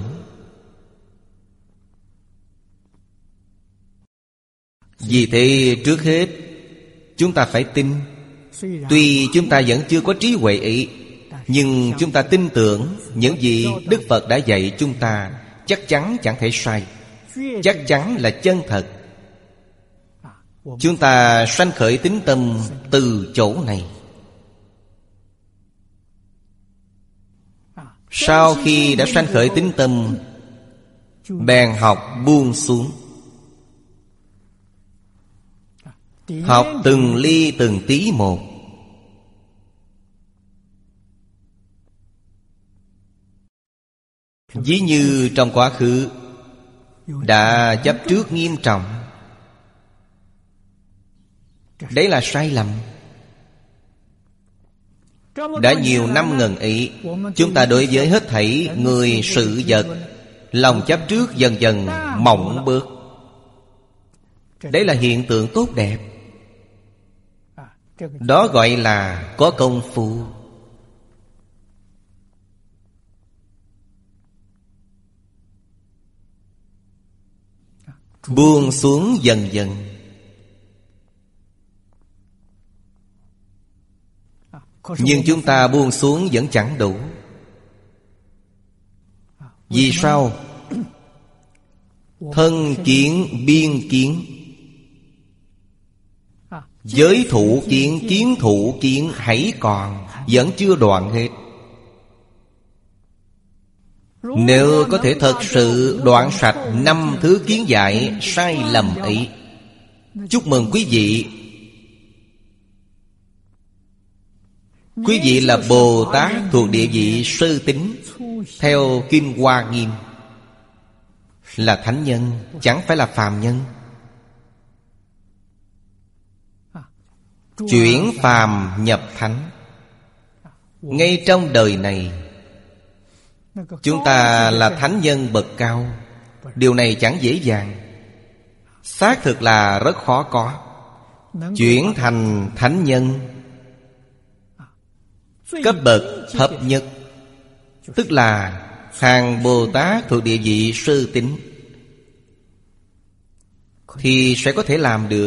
Vì thế trước hết chúng ta phải tin. Tuy chúng ta vẫn chưa có trí huệ ấy, nhưng chúng ta tin tưởng những gì Đức Phật đã dạy chúng ta chắc chắn chẳng thể sai, chắc chắn là chân thật. Chúng ta sanh khởi tín tâm từ chỗ này. Sau khi đã sanh khởi tín tâm, bèn học buông xuống, học từng ly từng tí một. Ví như trong quá khứ đã chấp trước nghiêm trọng, đấy là sai lầm. Đã nhiều năm ngần ấy, chúng ta đối với hết thảy người sự vật, lòng chấp trước dần dần mỏng bớt. Đấy là hiện tượng tốt đẹp. Đó gọi là có công phu. Buông xuống dần dần. Nhưng chúng ta buông xuống vẫn chẳng đủ. Vì sao? Thân kiến biên kiến, giới thủ kiến, kiến thủ kiến hãy còn, vẫn chưa đoạn hết. Nếu có thể thật sự đoạn sạch năm thứ kiến giải sai lầm ấy, chúc mừng quý vị. Quý vị là Bồ Tát thuộc địa vị sơ tín, theo Kinh Hoa Nghiêm, là thánh nhân, chẳng phải là phàm nhân. Chuyển phàm nhập thánh. Ngay trong đời này, chúng ta là thánh nhân bậc cao. Điều này chẳng dễ dàng, xác thực là rất khó có. Chuyển thành thánh nhân cấp bậc thấp nhất, tức là hàng Bồ Tát thuộc địa vị sơ tín, thì sẽ có thể làm được.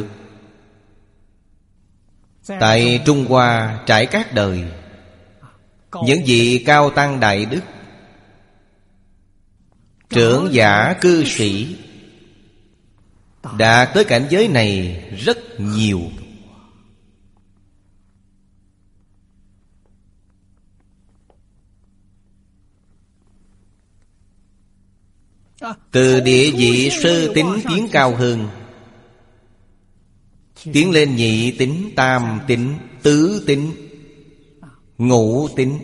Tại Trung Hoa trải các đời, những vị cao tăng đại đức, trưởng giả cư sĩ đạt tới cảnh giới này rất nhiều. Từ địa vị sơ tín tiến cao hơn, tiến lên nhị tín, tam tín, tứ tín, ngũ tín,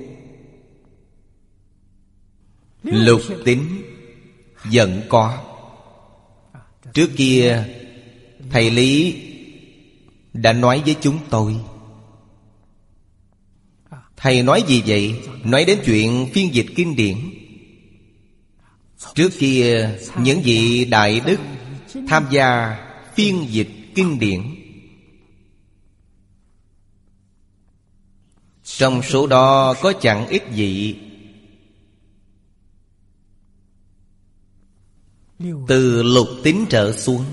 lục tín vẫn có. Trước kia thầy Lý đã nói với chúng tôi. Thầy nói gì vậy? Nói đến chuyện phiên dịch kinh điển. Trước kia những vị đại đức tham gia phiên dịch kinh điển, trong số đó có chẳng ít vị từ lục tín trở xuống,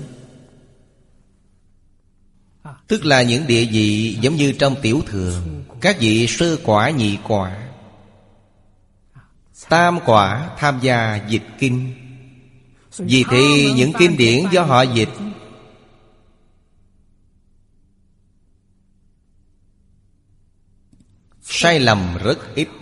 tức là những địa vị giống như trong tiểu thừa, các vị sơ quả, nhị quả, tam quả tham gia dịch kinh. Vì thế những kinh điển do họ dịch sai lầm rất ít.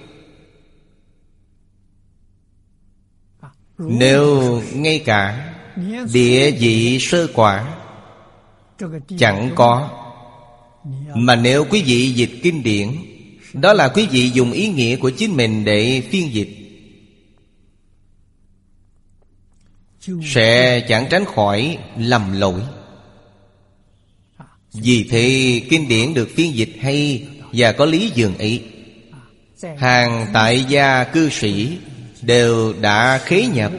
Nếu ngay cả địa vị sơ quả chẳng có, mà nếu quý vị dịch kinh điển, đó là quý vị dùng ý nghĩa của chính mình để phiên dịch, sẽ chẳng tránh khỏi lầm lỗi. Vì thế kinh điển được phiên dịch hay và có lý dường ấy. Hàng tại gia cư sĩ đều đã khế nhập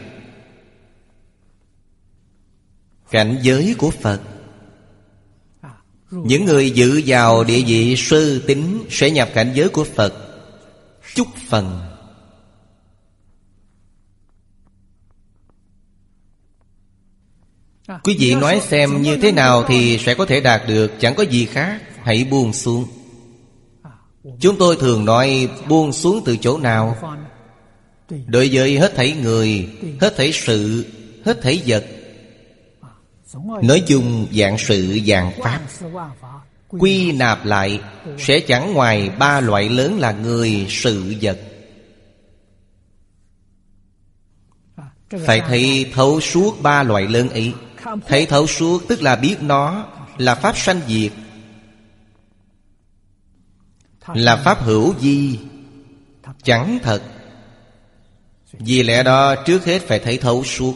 cảnh giới của Phật. Những người dự vào địa vị sơ tín sẽ nhập cảnh giới của Phật. Chúc phần. Quý vị nói xem như thế nào thì sẽ có thể đạt được. Chẳng có gì khác. Hãy buông xuống. Chúng tôi thường nói buông xuống từ chỗ nào? Đối với hết thảy người, hết thảy sự, hết thảy vật. Nói chung vạn sự vạn pháp, quy nạp lại sẽ chẳng ngoài ba loại lớn là người, sự, vật. Phải thấy thấu suốt ba loại lớn ấy. Thấy thấu suốt tức là biết nó là pháp sanh diệt, là pháp hữu vi, chẳng thật. Vì lẽ đó trước hết phải thấy thấu suốt.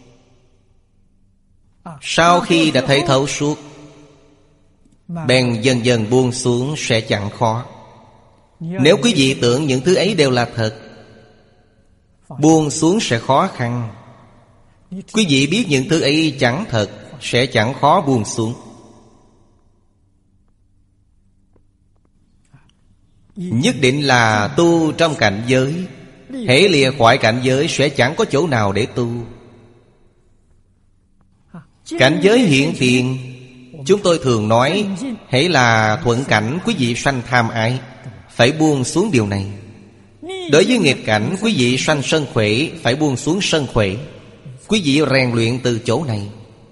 Sau khi đã thấy thấu suốt, bèn dần dần buông xuống sẽ chẳng khó. Nếu quý vị tưởng những thứ ấy đều là thật, buông xuống sẽ khó khăn. Quý vị biết những thứ ấy chẳng thật, sẽ chẳng khó buông xuống. Nhất định là tu trong cảnh giới. Hễ lìa khỏi cảnh giới sẽ chẳng có chỗ nào để tu. Cảnh giới hiện tiền, chúng tôi thường nói, hễ là thuận cảnh quý vị sanh tham ái, phải buông xuống điều này. Đối với nghịch cảnh quý vị sanh sân khỏe, phải buông xuống sân khỏe. Quý vị rèn luyện từ chỗ này.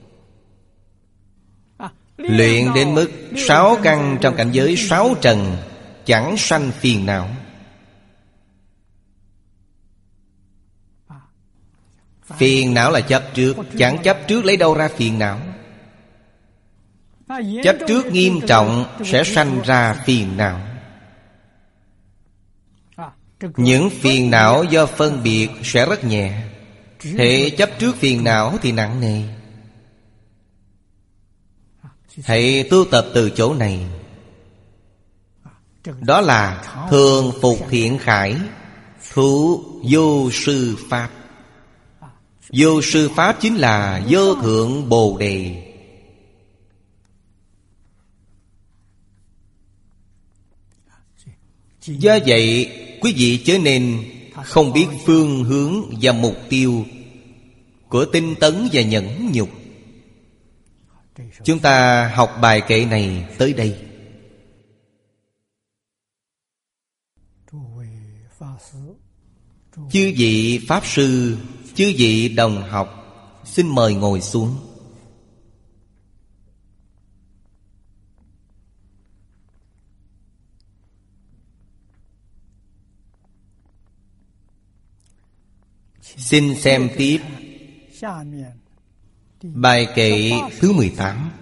Luyện đến mức sáu căn trong cảnh giới sáu trần chẳng sanh phiền não. Phiền não là chấp trước. Chẳng chấp trước lấy đâu ra phiền não? Chấp trước nghiêm trọng sẽ sanh ra phiền não. Những phiền não do phân biệt sẽ rất nhẹ. Thế chấp trước phiền não thì nặng nề. Hãy tu tập từ chỗ này. Đó là thường phục thiện khải, thú vô sư pháp. Vô sư pháp chính là vô thượng bồ đề. Do vậy quý vị chớ nên không biết phương hướng và mục tiêu của tinh tấn và nhẫn nhục. Chúng ta học bài kệ này tới đây. Chư vị Pháp Sư, chư vị đồng học, xin mời ngồi xuống. Xin xem tiếp bài kệ thứ mười tám.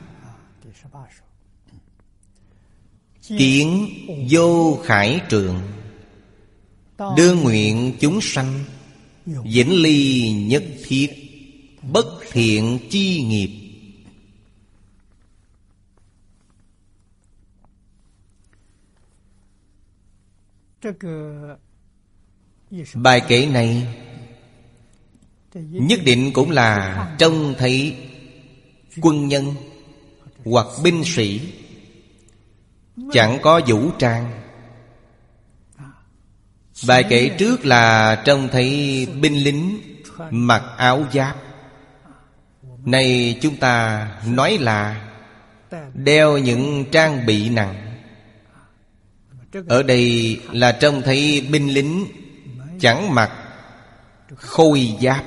Kiến vô khải trượng, đương nguyện chúng sanh, vĩnh ly nhất thiết, bất thiện chi nghiệp. Bài kệ này nhất định cũng là trông thấy quân nhân hoặc binh sĩ chẳng có vũ trang. Bài kệ trước là trông thấy binh lính mặc áo giáp. Này chúng ta nói là đeo những trang bị nặng. Ở đây là trông thấy binh lính chẳng mặc khôi giáp.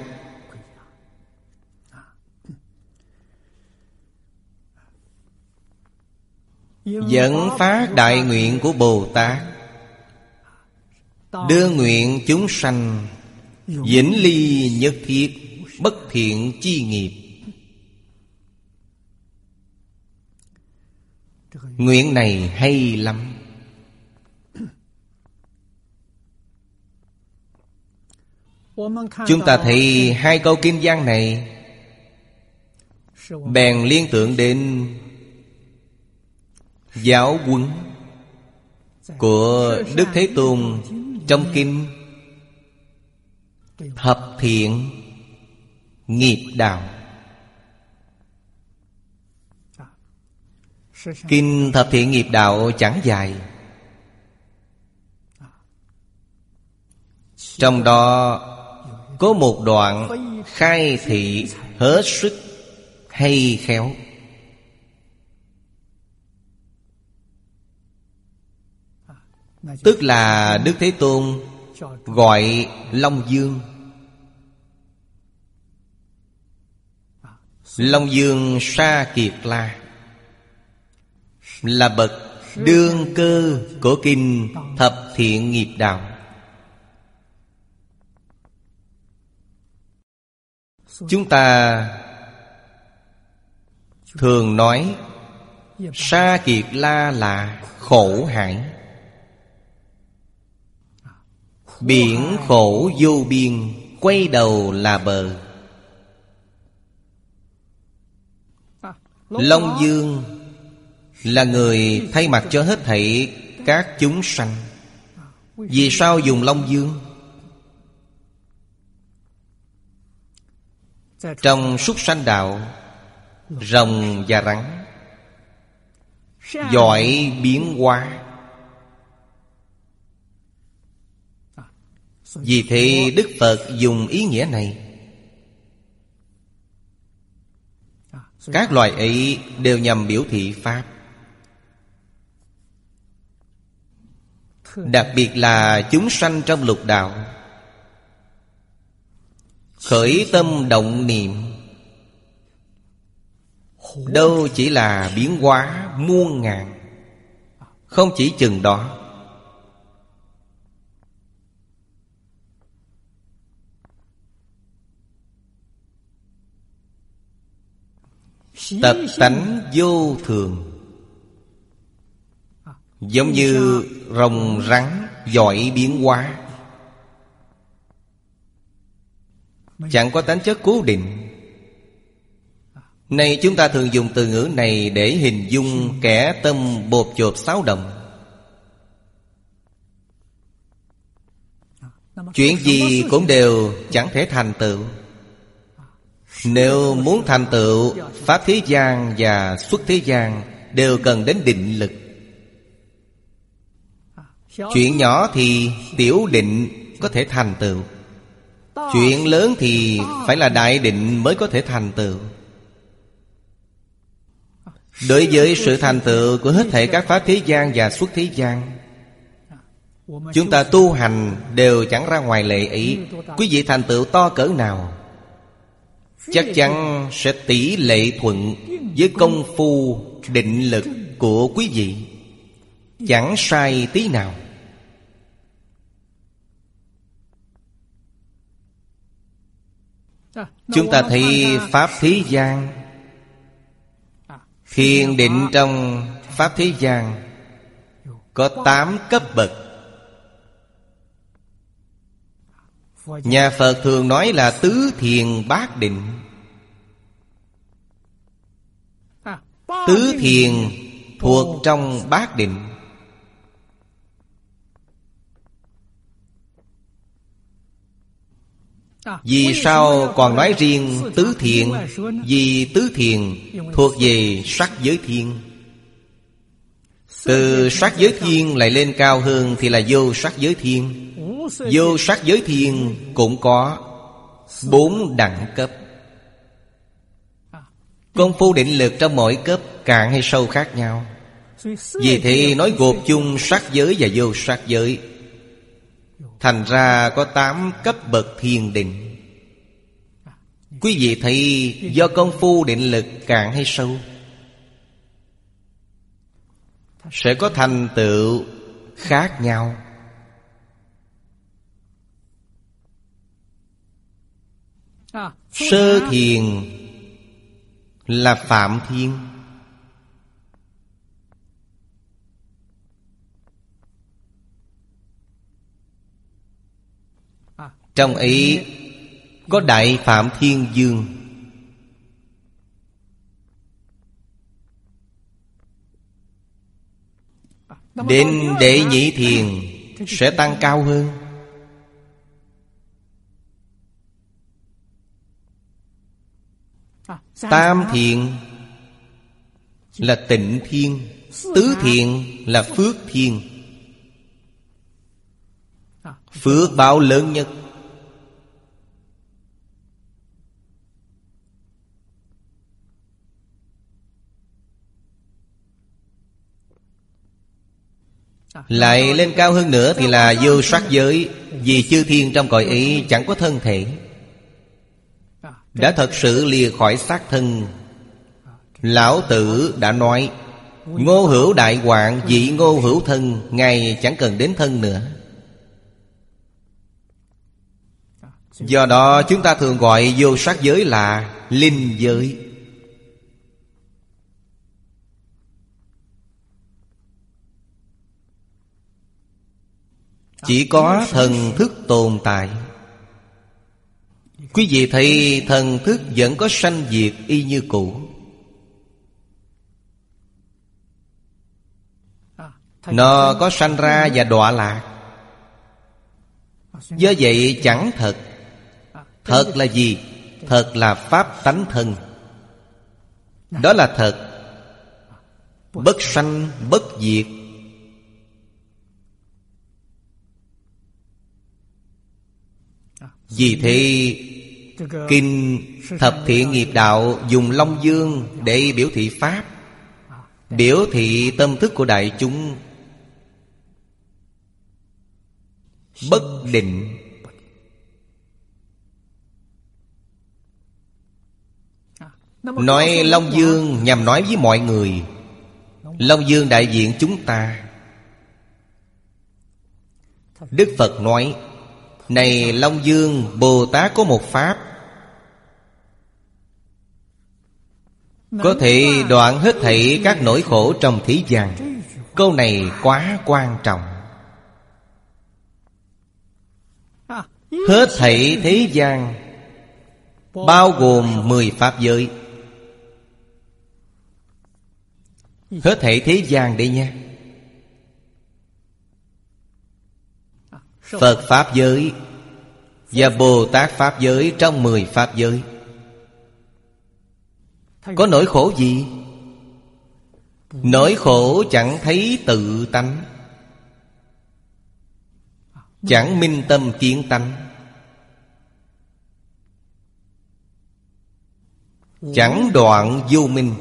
Dẫn phát đại nguyện của Bồ Tát, đưa nguyện chúng sanh, vĩnh ly nhất thiết, bất thiện chi nghiệp. Nguyện này hay lắm. Chúng ta thấy hai câu kinh văn này, bèn liên tưởng đến giáo huấn của Đức Thế Tôn trong kinh Thập Thiện Nghiệp Đạo. Kinh Thập Thiện Nghiệp Đạo chẳng dài. Trong đó có một đoạn khai thị hết sức hay khéo. Tức là Đức Thế Tôn gọi Long Dương. Long Dương Sa Kiệt La là bậc đương cơ của kinh Thập Thiện Nghiệp Đạo. Chúng ta thường nói Sa Kiệt La là khổ hải. Biển khổ vô biên, quay đầu là bờ. Long Dương là người thay mặt cho hết thảy các chúng sanh. Vì sao dùng Long Dương? Trong súc sanh đạo, rồng và rắn giỏi biến hóa. Vì thế Đức Phật dùng ý nghĩa này. Các loài ấy đều nhằm biểu thị Pháp. Đặc biệt là chúng sanh trong lục đạo, khởi tâm động niệm đâu chỉ là biến hóa muôn ngàn. Không chỉ chừng đó, tập tánh vô thường. Giống như rồng rắn giỏi biến hóa, chẳng có tánh chất cố định. Nay chúng ta thường dùng từ ngữ này để hình dung kẻ tâm bộp chộp xáo động. Chuyện gì cũng đều chẳng thể thành tựu. Nếu muốn thành tựu, Pháp thế gian và xuất thế gian đều cần đến định lực. Chuyện nhỏ thì tiểu định có thể thành tựu. Chuyện lớn thì phải là đại định mới có thể thành tựu. Đối với sự thành tựu của hết thảy các pháp thế gian và xuất thế gian, chúng ta tu hành đều chẳng ra ngoài lệ ấy. Quý vị thành tựu to cỡ nào, chắc chắn sẽ tỷ lệ thuận với công phu định lực của quý vị, chẳng sai tí nào. Chúng ta thấy Pháp thế gian, thiền định trong Pháp thế gian có tám cấp bậc. Nhà Phật thường nói là tứ thiền bát định. Tứ thiền thuộc trong bát định. Vì sao còn nói riêng tứ thiền? Vì tứ thiền thuộc về sắc giới thiên. Từ sắc giới thiên lại lên cao hơn thì là vô sắc giới thiên. Vô sắc giới thiên cũng có bốn đẳng cấp. Công phu định lực trong mỗi cấp cạn hay sâu khác nhau. Vì thế nói gộp chung sắc giới và vô sắc giới, thành ra có tám cấp bậc thiền định. Quý vị thấy do công phu định lực cạn hay sâu, sẽ có thành tựu khác nhau. Sơ thiền là Phạm Thiên. Trong ấy có Đại Phạm Thiên Dương. Đến đệ nhị thiền sẽ tăng cao hơn. Tam thiền là Tịnh Thiên. Tứ thiền là Phước Thiên. Phước báo lớn nhất. Lại lên cao hơn nữa thì là vô sắc giới. Vì chư thiên trong cõi ấy chẳng có thân thể, đã thật sự lìa khỏi xác thân. Lão Tử đã nói: Ngô Hữu đại hoạn, vị Ngô Hữu thân. Ngài chẳng cần đến thân nữa. Do đó chúng ta thường gọi vô sắc giới là linh giới. Chỉ có thần thức tồn tại. Quý vị thấy thần thức vẫn có sanh diệt y như cũ. Nó có sanh ra và đọa lạc. Do vậy chẳng thật. Thật là gì? Thật là pháp tánh thân. Đó là thật. Bất sanh bất diệt. Vì thế kinh Thập Thiện Nghiệp Đạo dùng Long Dương để biểu thị pháp, biểu thị tâm thức của đại chúng bất định. Nói Long Dương nhằm nói với mọi người. Long Dương đại diện chúng ta. Đức Phật nói: Này Long Dương, Bồ Tát có một pháp có thể đoạn hết thảy các nỗi khổ trong thế gian. Câu này quá quan trọng. Hết thảy thế gian bao gồm mười pháp giới. Hết thảy thế gian đây nha. Phật pháp giới và Bồ Tát pháp giới trong mười pháp giới. Có nỗi khổ gì? Nỗi khổ chẳng thấy tự tánh, chẳng minh tâm kiến tánh, chẳng đoạn vô minh.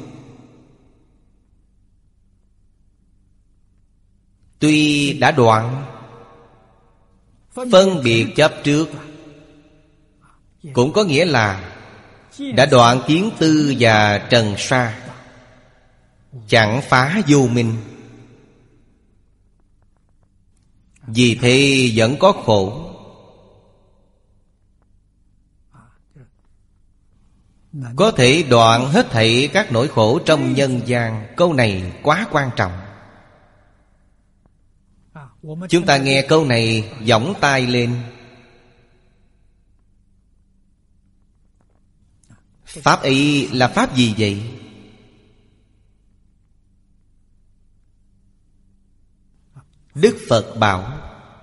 Tuy đã đoạn phân biệt chấp trước, cũng có nghĩa là đã đoạn kiến tư và trần sa, chẳng phá vô minh. Vì thế vẫn có khổ. Có thể đoạn hết thảy các nỗi khổ trong nhân gian. Câu này quá quan trọng. Chúng ta nghe câu này giỏng tai lên. Pháp ấy là pháp gì vậy? Đức Phật bảo: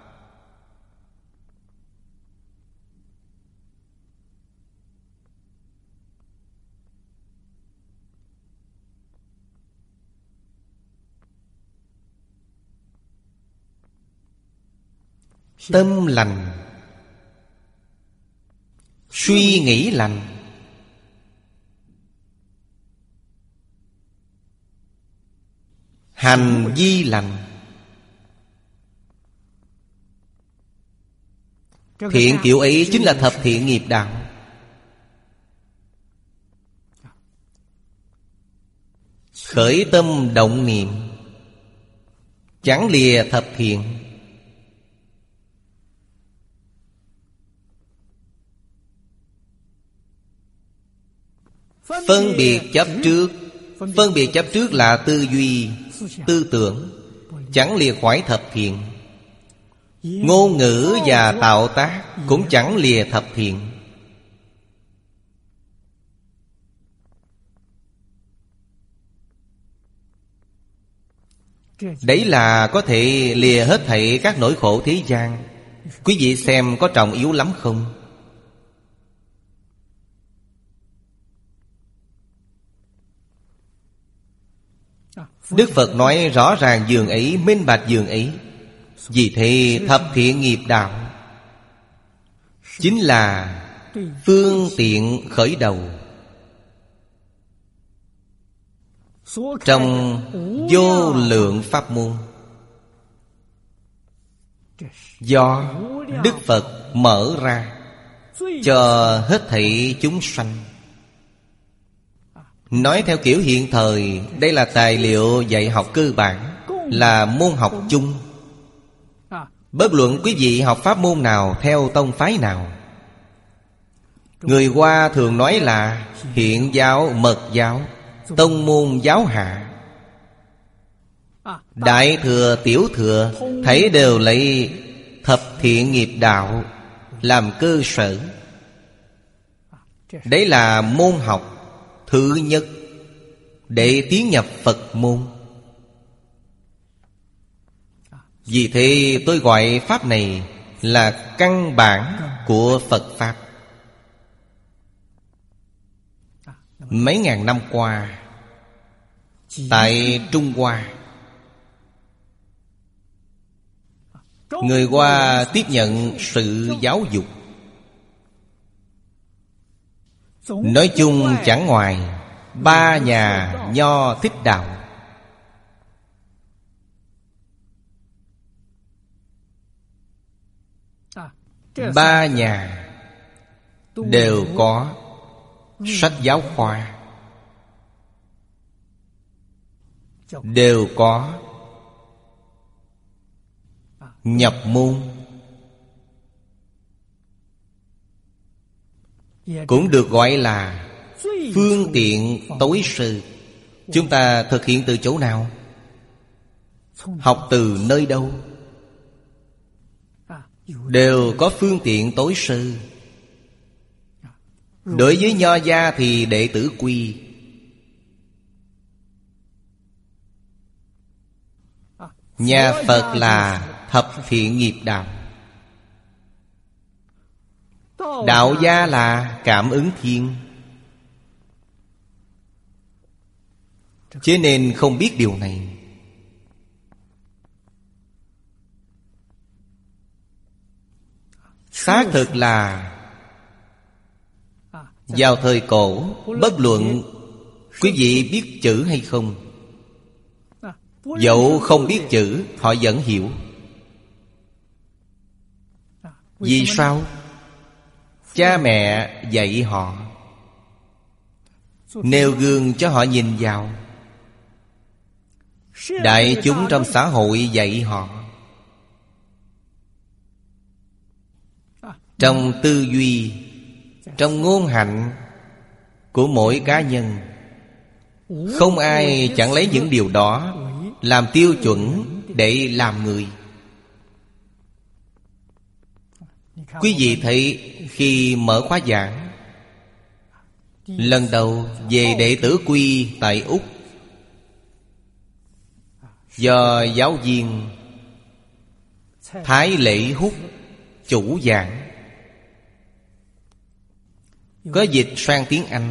tâm lành, suy nghĩ lành, hành vi lành. Thiện kiểu ấy chính là thập thiện nghiệp đạo. Khởi tâm động niệm chẳng lìa thập thiện. Phân biệt chấp trước. Phân biệt chấp trước là tư duy, tư tưởng, chẳng lìa khỏi thập thiện. Ngôn ngữ và tạo tác cũng chẳng lìa thập thiện. Đấy là có thể lìa hết thảy các nỗi khổ thế gian. Quý vị xem có trọng yếu lắm không? Đức Phật nói rõ ràng dường ấy, minh bạch dường ấy. Vì thế thập thiện nghiệp đạo chính là phương tiện khởi đầu. Trong vô lượng pháp môn do Đức Phật mở ra cho hết thảy chúng sanh. Nói theo kiểu hiện thời, đây là tài liệu dạy học cơ bản, là môn học chung. Bất luận quý vị học pháp môn nào, theo tông phái nào. Người Hoa thường nói là hiện giáo, mật giáo, tông môn giáo hạ. Đại thừa, tiểu thừa, thấy đều lấy thập thiện nghiệp đạo làm cơ sở. Đấy là môn học thứ nhất để tiến nhập Phật môn. Vì thế tôi gọi pháp này là căn bản của Phật Pháp. Mấy ngàn năm qua, tại Trung Hoa, người Hoa tiếp nhận sự giáo dục. Nói chung chẳng ngoài ba nhà Nho Thích Đạo. Ba nhà đều có sách giáo khoa, đều có nhập môn, cũng được gọi là phương tiện tối sư. Chúng ta thực hiện từ chỗ nào? Học từ nơi đâu? Đều có phương tiện tối sư. Đối với Nho gia thì đệ tử quy. Nhà Phật là thập thiện nghiệp đạo. Đạo gia là cảm ứng thiên. Cho nên không biết điều này. Xác thực là vào thời cổ, bất luận quý vị biết chữ hay không, dẫu không biết chữ, họ vẫn hiểu. Vì sao? Cha mẹ dạy họ, nêu gương cho họ nhìn vào. Đại chúng trong xã hội dạy họ. Trong tư duy, trong ngôn hạnh của mỗi cá nhân, không ai chẳng lấy những điều đó làm tiêu chuẩn để làm người. Quý vị thấy khi mở khóa giảng, lần đầu về đệ tử quy tại Úc, do giáo viên Thái Lễ Hút chủ giảng, có dịch sang tiếng Anh.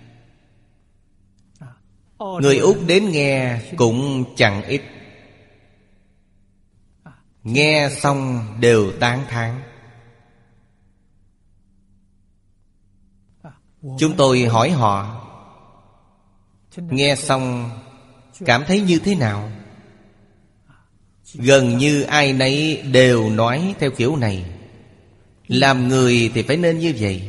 Người Úc đến nghe cũng chẳng ít. Nghe xong đều tán thán. Chúng tôi hỏi họ, nghe xong cảm thấy như thế nào? Gần như ai nấy đều nói theo kiểu này: làm người thì phải nên như vậy.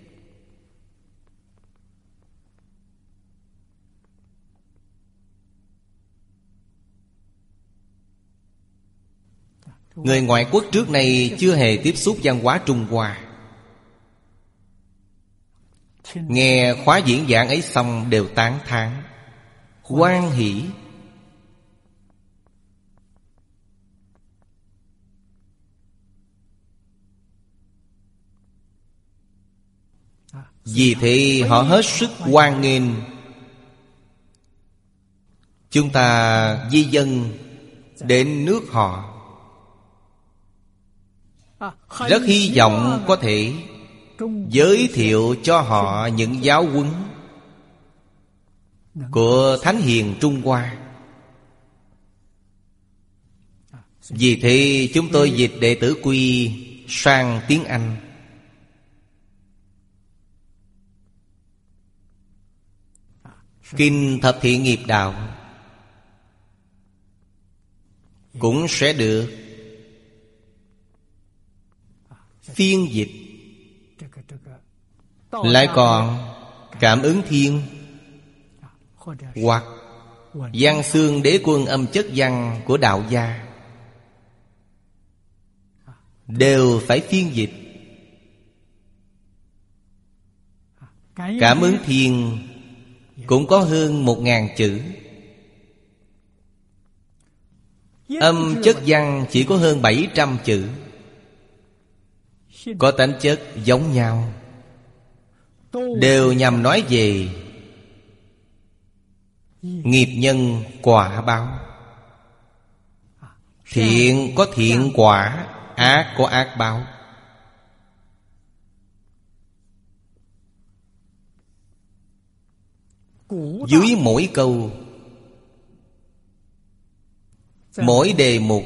Người ngoại quốc trước này chưa hề tiếp xúc văn hóa Trung Hoa, nghe khóa diễn giảng ấy xong đều tán thán, hoan hỷ. Vì thế họ hết sức hoan nghênh chúng ta di dân đến nước họ. Rất hy vọng có thể giới thiệu cho họ những giáo huấn của Thánh Hiền Trung Hoa. Vì thế chúng tôi dịch đệ tử quy sang tiếng Anh. Kinh Thập Thiện Nghiệp Đạo cũng sẽ được phiên dịch. Lại còn Cảm ứng thiên hoặc Văn Xương Đế Quân Âm Chất Văn của đạo gia đều phải phiên dịch. Cảm ứng thiên cũng có hơn một ngàn chữ. Âm Chất Văn chỉ có hơn bảy trăm chữ. Có tánh chất giống nhau, đều nhằm nói về nghiệp nhân quả báo. Thiện có thiện quả, ác có ác báo. Dưới mỗi câu, mỗi đề mục,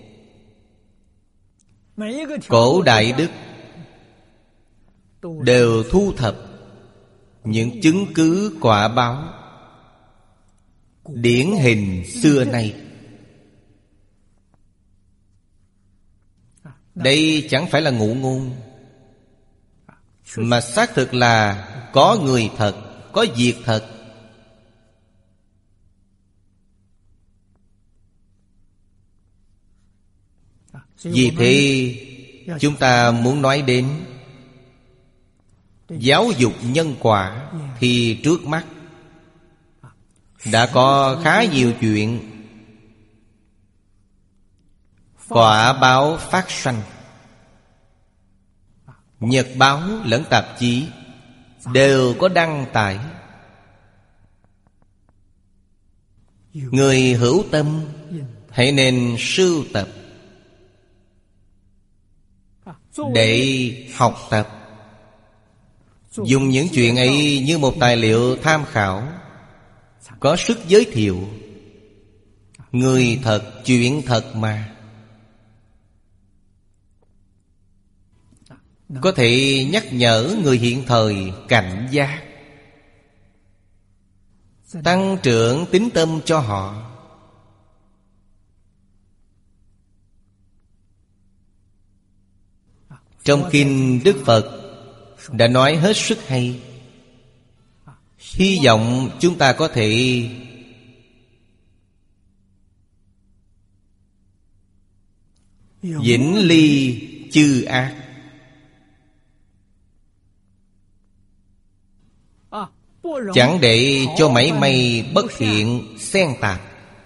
cổ đại đức đều thu thập những chứng cứ quả báo điển hình xưa nay. Đây chẳng phải là ngụ ngôn, mà xác thực là có người thật, có việc thật. Vì thế chúng ta muốn nói đến giáo dục nhân quả thì trước mắt đã có khá nhiều chuyện quả báo phát sanh. Nhật báo lẫn tạp chí đều có đăng tải. Người hữu tâm hãy nên sưu tập để học tập. Dùng những chuyện ấy như một tài liệu tham khảo, có sức giới thiệu. Người thật, chuyện thật mà. Có thể nhắc nhở người hiện thời cảnh giác, tăng trưởng tín tâm cho họ. Trong kinh Đức Phật đã nói hết sức hay. Hy vọng chúng ta có thể vĩnh ly chư ác. Chẳng để cho mảy may bất thiện xen tạp.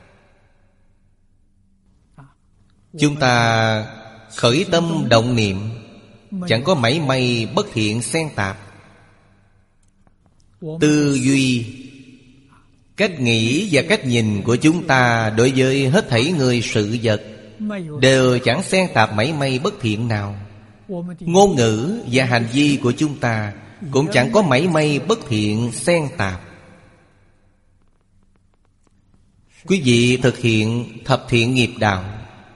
Chúng ta khởi tâm động niệm chẳng có mảy may bất thiện xen tạp. Tư duy, cách nghĩ và cách nhìn của chúng ta đối với hết thảy người sự vật đều chẳng xen tạp mảy may bất thiện nào. Ngôn ngữ và hành vi của chúng ta cũng chẳng có mảy may bất thiện xen tạp. Quý vị thực hiện thập thiện nghiệp đạo,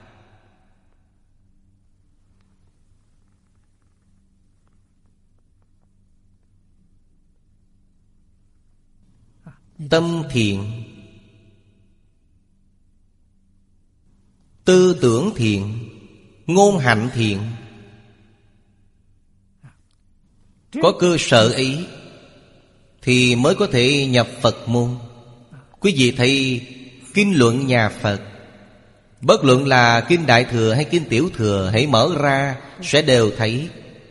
tâm thiện, tư tưởng thiện, ngôn hạnh thiện. Có cơ sở ấy thì mới có thể nhập Phật môn. Quý vị thấy kinh luận nhà Phật, bất luận là kinh Đại Thừa hay kinh Tiểu Thừa, hãy mở ra sẽ đều thấy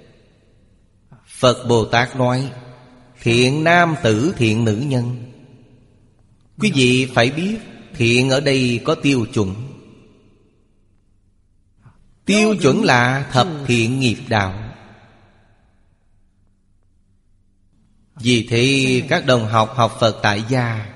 Phật Bồ Tát nói thiện nam tử, thiện nữ nhân. Quý vị phải biết thiện ở đây có tiêu chuẩn. Tiêu chuẩn là thập thiện nghiệp đạo. Vì thế các đồng học học Phật tại gia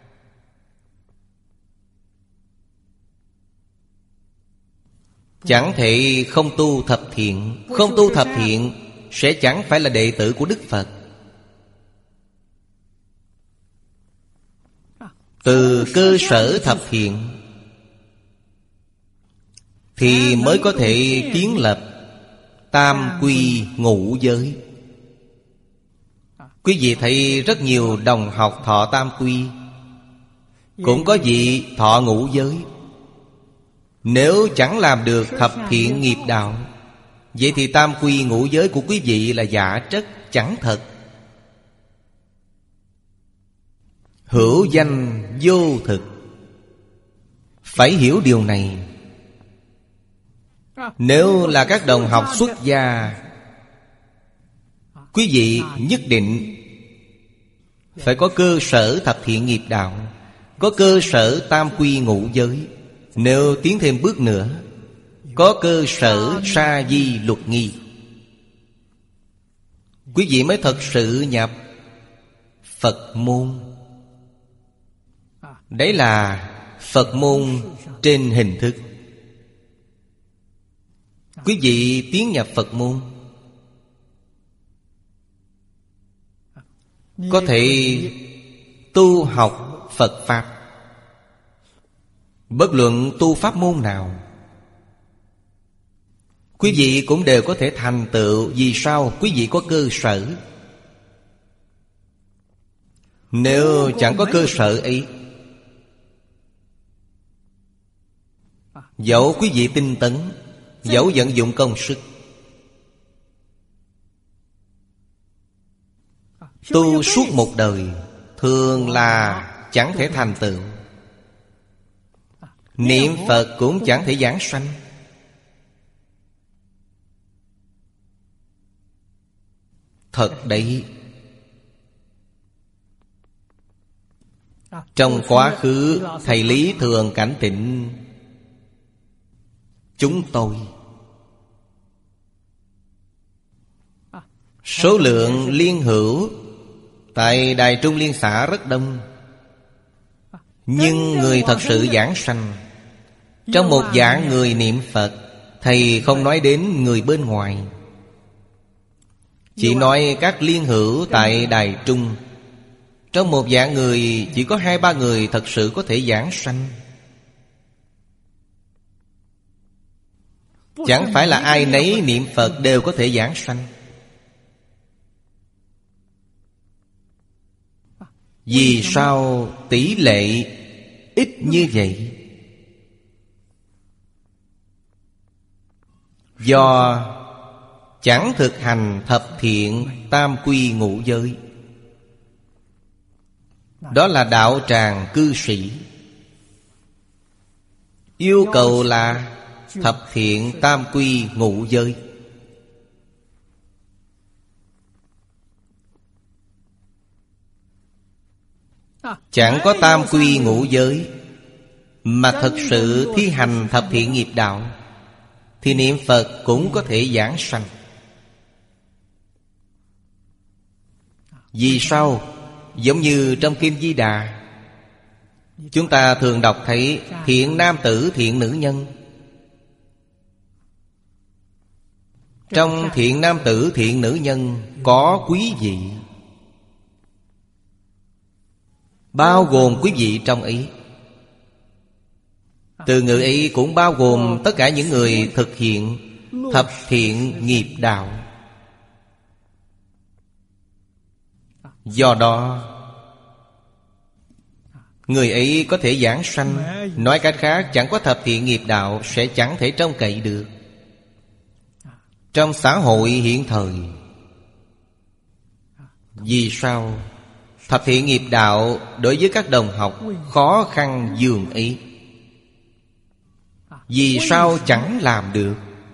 chẳng thể không tu thập thiện. Không tu thập thiện sẽ chẳng phải là đệ tử của Đức Phật. Từ cơ sở thập thiện thì mới có thể kiến lập tam quy ngũ giới. Quý vị thấy rất nhiều đồng học thọ tam quy, cũng có vị thọ ngũ giới. Nếu chẳng làm được thập thiện nghiệp đạo Vậy thì tam quy ngũ giới của quý vị là giả trất, chẳng thật. Hữu danh vô thực. Phải hiểu điều này. Nếu là các đồng học xuất gia, quý vị nhất định phải có cơ sở thập thiện nghiệp đạo, có cơ sở tam quy ngũ giới. Nếu tiến thêm bước nữa, có cơ sở sa di luật nghi, quý vị mới thật sự nhập Phật môn. Đấy là Phật môn trên hình thức. Quý vị tiến nhập Phật môn, có thể tu học Phật Pháp. Bất luận tu pháp môn nào, quý vị cũng đều có thể thành tựu. Vì sao? Quý vị có cơ sở. Nếu chẳng có cơ sở ấy, dẫu quý vị tinh tấn, dẫu vận dụng công sức, tu suốt một đời, thường là chẳng thể thành tựu. Niệm Phật cũng chẳng thể giảng sanh. Thật đấy. Trong quá khứ, thầy Lý thường cảnh tỉnh chúng tôi. Số lượng liên hữu tại Đài Trung Liên xã rất đông, nhưng người thật sự giảng sanh, trong một vạn người niệm Phật, thầy không nói đến người bên ngoài, chỉ nói các liên hữu tại Đài Trung. Trong một vạn người, chỉ có hai ba người thật sự có thể giảng sanh. Chẳng phải là ai nấy niệm Phật đều có thể giảng sanh. Vì sao tỷ lệ ít như vậy? Do chẳng thực hành thập thiện tam quy ngũ giới. Đó là đạo tràng cư sĩ. Yêu cầu là thập thiện tam quy ngũ giới. Chẳng có tam quy ngũ giới mà thật sự thi hành thập thiện nghiệp đạo, thì niệm Phật cũng có thể giảng sanh. Vì sao? Giống như trong Kinh Di Đà, chúng ta thường đọc thấy thiện nam tử, thiện nữ nhân. Trong thiện nam tử, thiện nữ nhân có quý vị, bao gồm quý vị trong ấy. Từ ngữ ấy cũng bao gồm tất cả những người thực hiện thập thiện nghiệp đạo. Do đó, người ấy có thể giảng sanh. Nói cách khác, chẳng có thập thiện nghiệp đạo sẽ chẳng thể trông cậy được. Trong xã hội hiện thời, vì sao thập thiện nghiệp đạo đối với các đồng học khó khăn dường ấy? Vì sao chẳng làm được?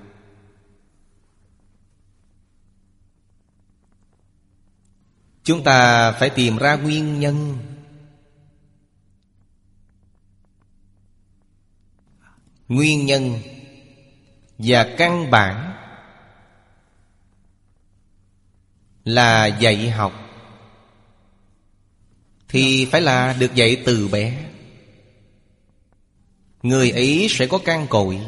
Chúng ta phải tìm ra nguyên nhân. Nguyên nhân và căn bản là dạy học thì phải là được dạy từ bé. Người ấy sẽ có căn cội.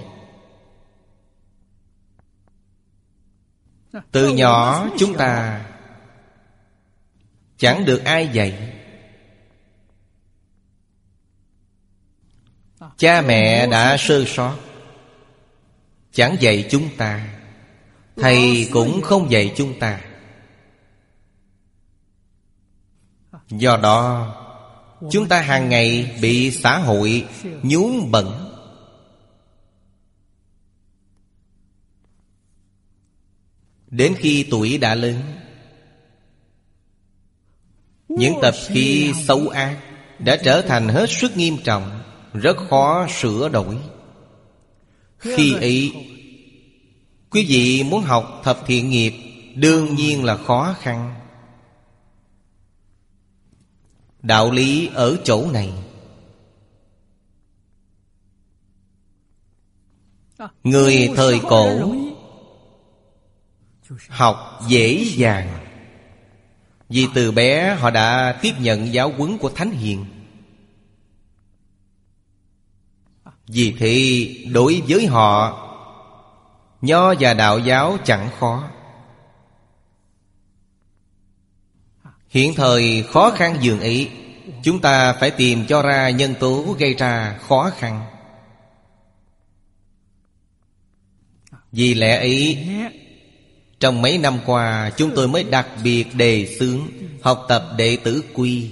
Từ nhỏ chúng ta chẳng được ai dạy. Cha mẹ đã sơ sót, chẳng dạy chúng ta. Thầy cũng không dạy chúng ta. Do đó, chúng ta hàng ngày bị xã hội nhuốm bẩn. Đến khi tuổi đã lớn, những tập khí xấu ác đã trở thành hết sức nghiêm trọng, rất khó sửa đổi. Khi ấy, quý vị muốn học thập thiện nghiệp đương nhiên là khó khăn. Đạo lý ở chỗ này. Người thời cổ học dễ dàng, vì từ bé họ đã tiếp nhận giáo huấn của Thánh Hiền. Vì thế đối với họ, Nho và Đạo giáo chẳng khó. Hiện thời khó khăn dường ấy, chúng ta phải tìm cho ra nhân tố gây ra khó khăn. Vì lẽ ấy, trong mấy năm qua chúng tôi mới đặc biệt đề xướng học tập đệ tử quy.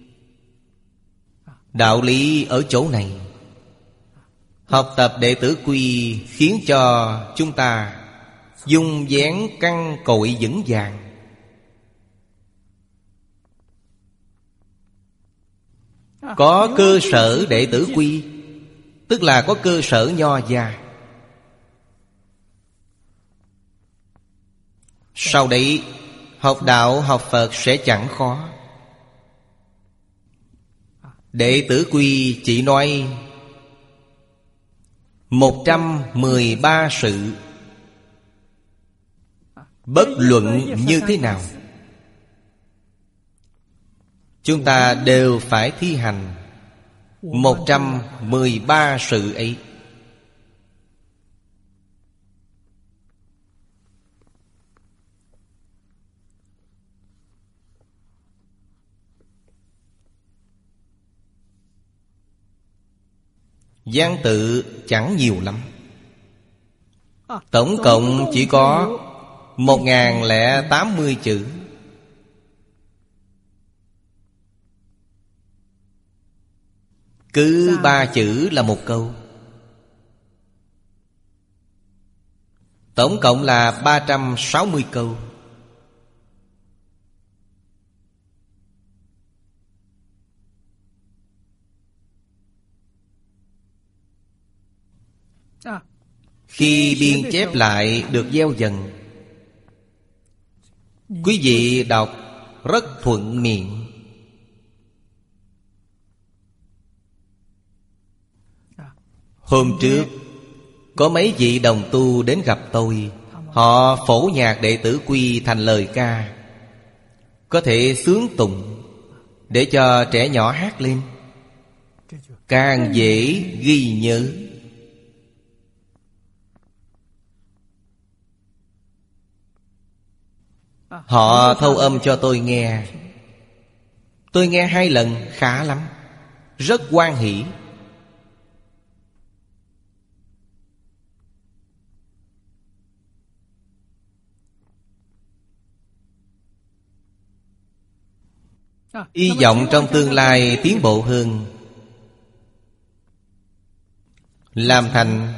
Đạo lý ở chỗ này. Học tập đệ tử quy khiến cho chúng ta dung dáng căn cội vững vàng. Có cơ sở đệ tử quy, tức là có cơ sở nho gia. Sau đấy học đạo học Phật sẽ chẳng khó. Đệ tử quy chỉ nói một trăm mười ba sự, bất luận như thế nào, chúng ta đều phải thi hành một trăm mười ba sự ấy. Văn tự chẳng nhiều lắm, tổng cộng chỉ có một nghìn lẻ tám mươi chữ. Cứ ba chữ là một câu. Tổng cộng là ba trăm sáu mươi câu. Khi biên chép lại được gieo dần, quý vị đọc rất thuận miệng. Hôm trước có mấy vị đồng tu đến gặp tôi. Họ phổ nhạc đệ tử quy thành lời ca, có thể xướng tụng để cho trẻ nhỏ hát lên, càng dễ ghi nhớ. Họ thâu âm cho tôi nghe. Tôi nghe hai lần, khá lắm, rất hoan hỷ. Hy vọng trong tương lai tiến bộ hơn, làm thành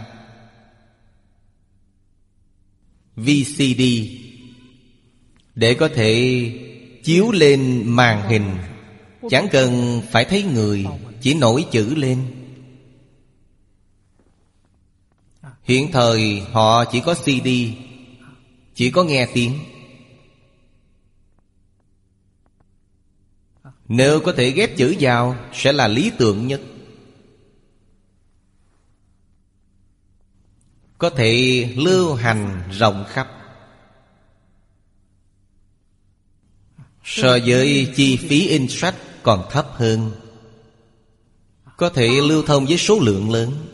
vê xê đê để có thể chiếu lên màn hình, chẳng cần phải thấy người, chỉ nổi chữ lên. Hiện thời họ chỉ có xê đê, chỉ có nghe tiếng. Nếu có thể ghép chữ vào sẽ là lý tưởng nhất. Có thể lưu hành rộng khắp. So với chi phí in sách còn thấp hơn. Có thể lưu thông với số lượng lớn.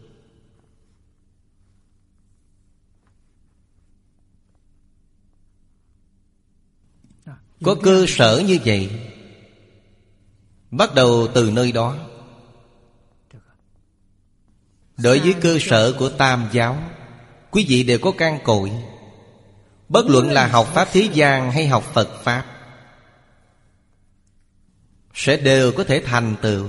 Có cơ sở như vậy, bắt đầu từ nơi đó. Đối với cơ sở của Tam giáo, quý vị đều có căn cội. Bất luận là học Pháp thế gian hay học Phật Pháp, sẽ đều có thể thành tựu.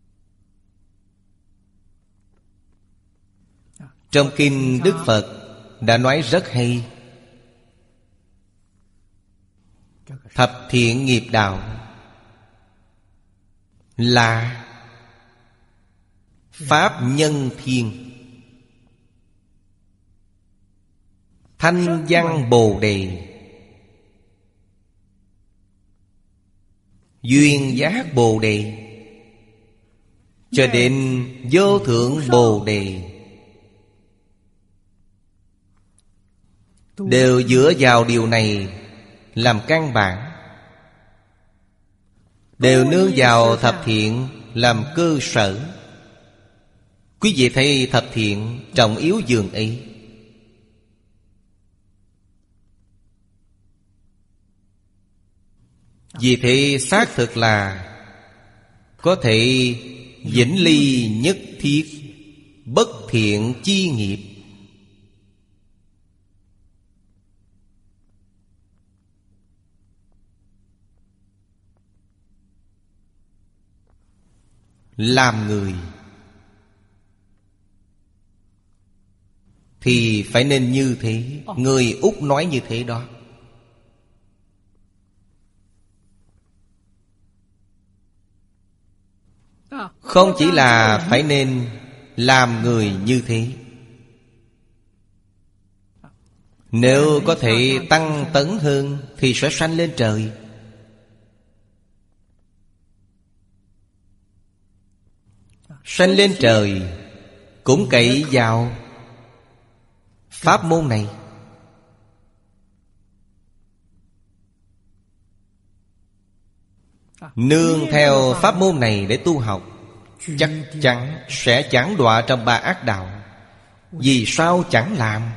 Trong kinh Đức Phật đã nói rất hay. Thập thiện nghiệp đạo là pháp nhân thiên, thanh văn bồ đề, duyên giác bồ đề, cho đến vô thượng bồ đề, đều dựa vào điều này làm căn bản, đều nương vào thập thiện làm cơ sở. Quý vị thấy thập thiện trọng yếu dường ấy. Vì thế xác thực là có thể vĩnh ly nhất thiết bất thiện chi nghiệp. Làm người thì phải nên như thế. Người Úc nói như thế đó. Không chỉ là phải nên làm người như thế, nếu có thể tăng tấn hơn thì sẽ sanh lên trời. Sanh lên trời cũng cậy vào pháp môn này. Nương theo pháp môn này để tu học, chắc chắn sẽ chẳng đọa trong ba ác đạo. Vì sao chẳng làm?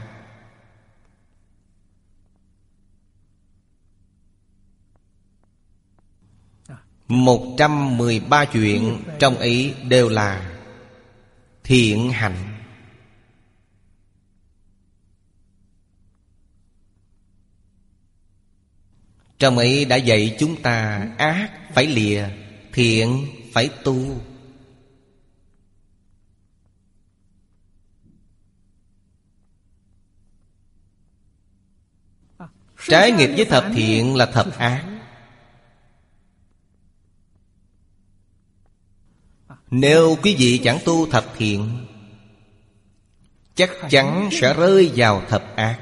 Một trăm mười ba chuyện trong ấy đều là thiện hạnh. Trong ấy đã dạy chúng ta ác phải lìa, thiện phải tu. Trái nghịch với thập thiện là thập ác. Nếu quý vị chẳng tu thập thiện, chắc chắn sẽ rơi vào thập ác.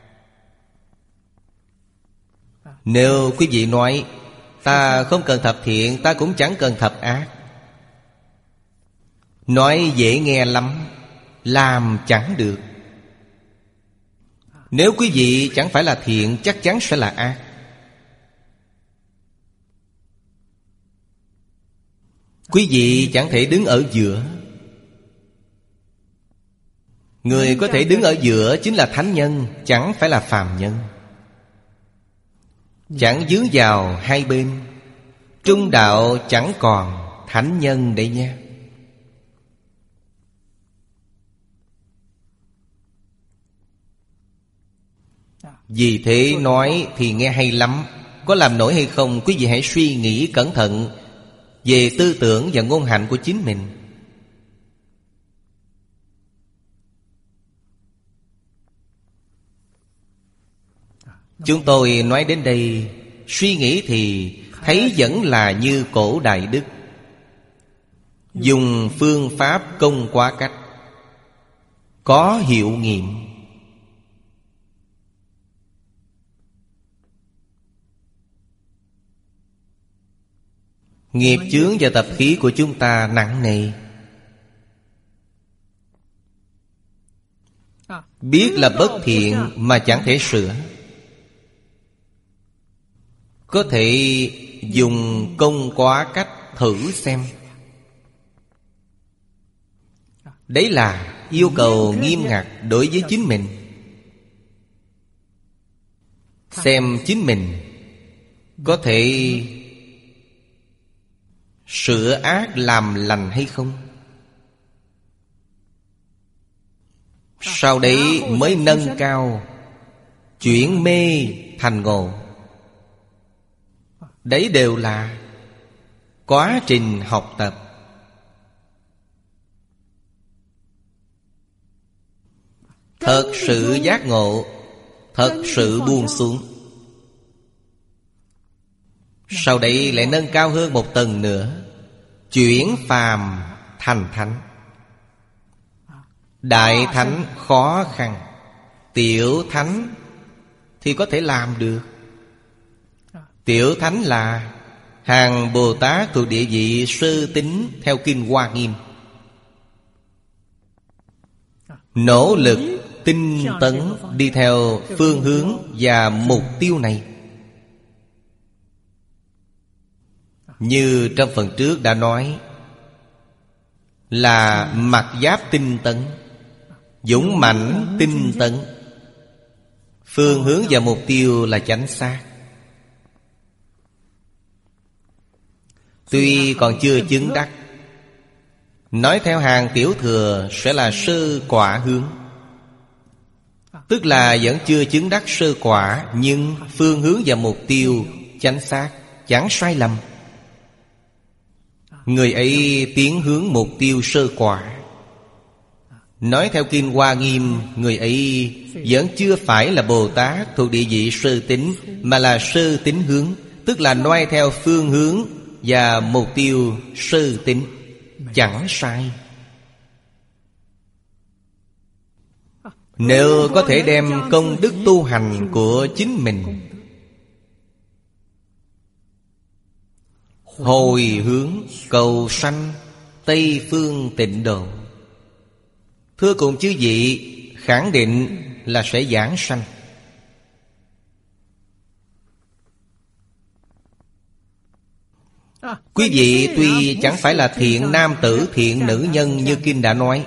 Nếu quý vị nói ta không cần thập thiện, ta cũng chẳng cần thập ác, nói dễ nghe lắm, làm chẳng được. Nếu quý vị chẳng phải là thiện, chắc chắn sẽ là ác. Quý vị chẳng thể đứng ở giữa. Người có thể đứng ở giữa chính là thánh nhân, chẳng phải là phàm nhân. Chẳng dướng vào hai bên. Trung đạo chẳng còn thánh nhân đấy nha. Vì thế nói thì nghe hay lắm, có làm nổi hay không, quý vị hãy suy nghĩ cẩn thận về tư tưởng và ngôn hạnh của chính mình. Chúng tôi nói đến đây, suy nghĩ thì thấy vẫn là như cổ Đại Đức, dùng phương pháp công quá cách, có hiệu nghiệm. Nghiệp chướng và tập khí của chúng ta nặng nề. Biết là bất thiện mà chẳng thể sửa, có thể dùng công quá cách thử xem. Đấy là yêu cầu nghiêm ngặt đối với chính mình. Xem chính mình có thể sửa ác làm lành hay không. Sau đấy mới nâng cao, chuyển mê thành ngộ. Đấy đều là quá trình học tập. thật sự giác ngộ, thật sự buông xuống. Sau đấy lại nâng cao hơn một tầng nữa, chuyển phàm thành thánh. Đại thánh khó khăn, tiểu thánh thì có thể làm được. Tiểu thánh là hàng Bồ Tát thuộc địa vị sơ tín theo Kinh Hoa Nghiêm. Nỗ lực tinh tấn đi theo phương hướng và mục tiêu này. Như trong phần trước đã nói, là mặc giáp tinh tấn, dũng mãnh tinh tấn. Phương hướng và mục tiêu là chánh xác. Tuy còn chưa chứng đắc, nói theo hàng tiểu thừa sẽ là sơ quả hướng. Tức là vẫn chưa chứng đắc sơ quả, nhưng phương hướng và mục tiêu chánh xác, chẳng sai lầm. Người ấy tiến hướng mục tiêu sơ quả. Nói theo Kinh Hoa Nghiêm, người ấy vẫn chưa phải là Bồ Tát thuộc địa vị sơ tín, mà là sơ tín hướng, tức là noi theo phương hướng và mục tiêu sơ tín, chẳng sai. Nếu có thể đem công đức tu hành của chính mình hồi hướng cầu sanh Tây Phương Tịnh Độ, thưa cùng chư vị, khẳng định là sẽ giảng sanh. Quý vị tuy chẳng phải là thiện nam tử, thiện nữ nhân như Kinh đã nói,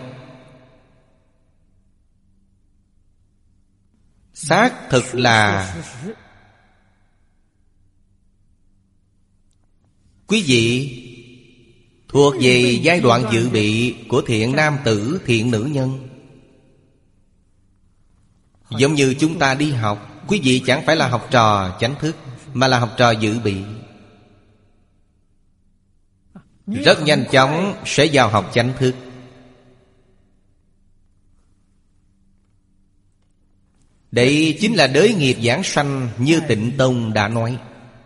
xác thực là quý vị thuộc về giai đoạn dự bị của thiện nam tử, thiện nữ nhân. Giống như chúng ta đi học, quý vị chẳng phải là học trò chánh thức, mà là học trò dự bị. Rất nhanh chóng sẽ vào học chánh thức. Đây chính là đới nghiệp giảng sanh như Tịnh Tông đã nói.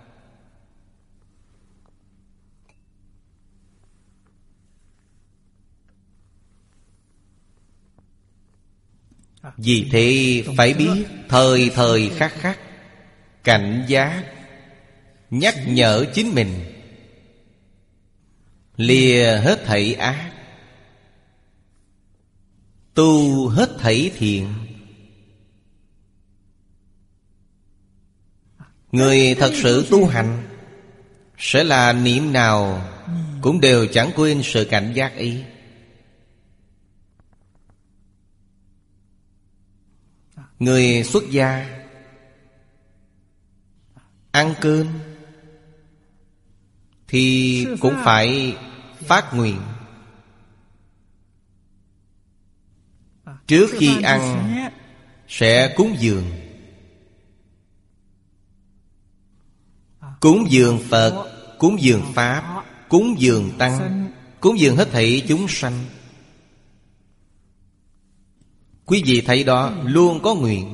Vì thế phải biết thời thời khắc khắc cảnh giác, nhắc nhở chính mình, lìa hết thảy ác, tu hết thảy thiện. Người thật sự tu hành sẽ là niệm nào cũng đều chẳng quên sự cảnh giác ấy. Người xuất gia ăn cơm thì cũng phải phát nguyện. Trước khi ăn sẽ cúng dường. Cúng dường Phật, cúng dường Pháp, cúng dường Tăng, cúng dường hết thảy chúng sanh. Quý vị thấy đó, luôn có nguyện.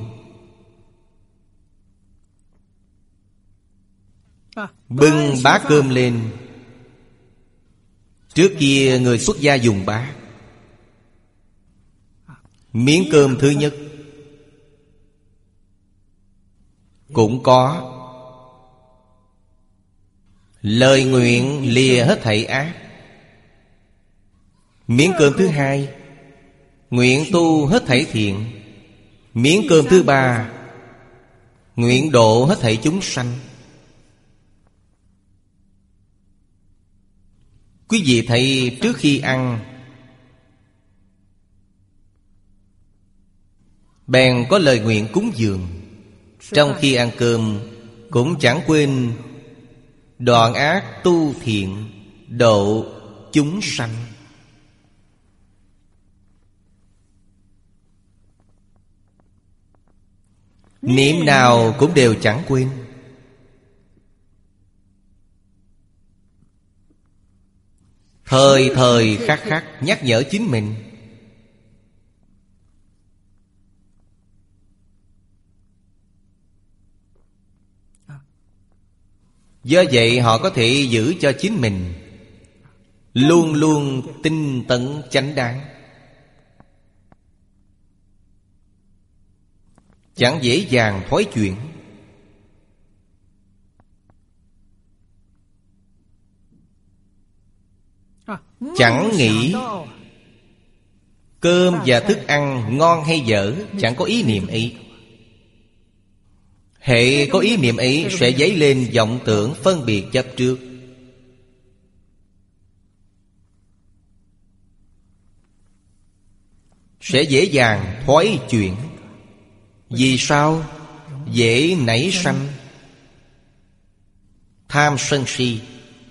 Bưng bát cơm lên. Trước kia người xuất gia dùng bát. Miếng cơm thứ nhất cũng có lời nguyện lìa hết thảy ác. Miếng cơm thứ hai nguyện tu hết thảy thiện. Miếng cơm thứ ba nguyện độ hết thảy chúng sanh. Quý vị thấy trước khi ăn bèn có lời nguyện cúng dường. Trong khi ăn cơm cũng chẳng quên đoạn ác tu thiện, độ chúng sanh. Niệm nào cũng đều chẳng quên. Thời thời khắc khắc nhắc nhở chính mình. Do vậy họ có thể giữ cho chính mình luôn luôn tinh tấn chánh đáng, chẳng dễ dàng thoái chuyển. Chẳng nghĩ cơm và thức ăn ngon hay dở, chẳng có ý niệm ấy. Hệ có ý niệm ấy sẽ dấy lên vọng tưởng phân biệt chấp trước. Sẽ dễ dàng thoái chuyển. Vì sao? Dễ nảy sanh tham sân si.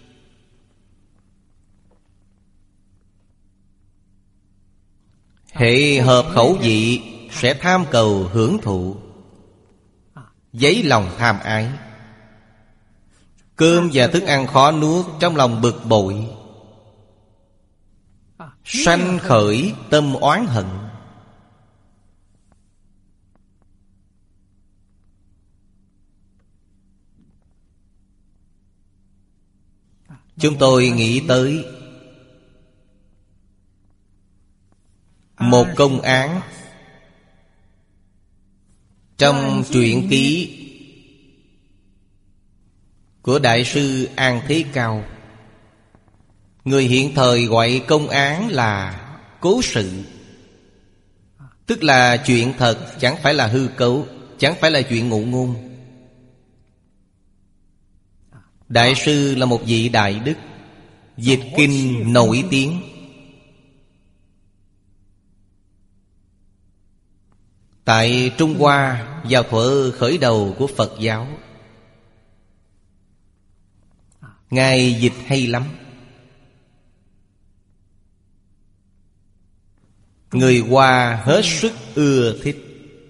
Hệ hợp khẩu vị sẽ tham cầu hưởng thụ, dấy lòng tham ái. Cơm và thức ăn khó nuốt, trong lòng bực bội, sanh khởi tâm oán hận. Chúng tôi nghĩ tới một công án trong truyện ký của Đại sư An Thế Cao. Người hiện thời gọi công án là cố sự, tức là chuyện thật, chẳng phải là hư cấu, chẳng phải là chuyện ngụ ngôn. Đại sư là một vị đại đức, dịch kinh nổi tiếng. Tại Trung Hoa vào thuở khởi đầu của Phật giáo, Ngài dịch hay lắm. Người Hoa hết sức ưa thích.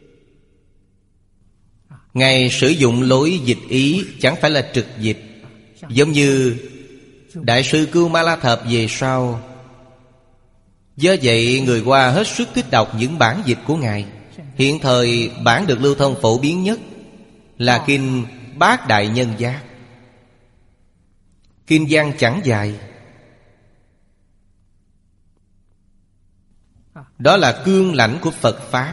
Ngài sử dụng lối dịch ý, chẳng phải là trực dịch, giống như Đại sư Cưu Ma La Thập về sau. Do vậy người Hoa hết sức thích đọc những bản dịch của Ngài. Hiện thời bản được lưu thông phổ biến nhất là kinh Bát Đại Nhân Giác. Kinh văn chẳng dài, đó là cương lãnh của Phật Pháp,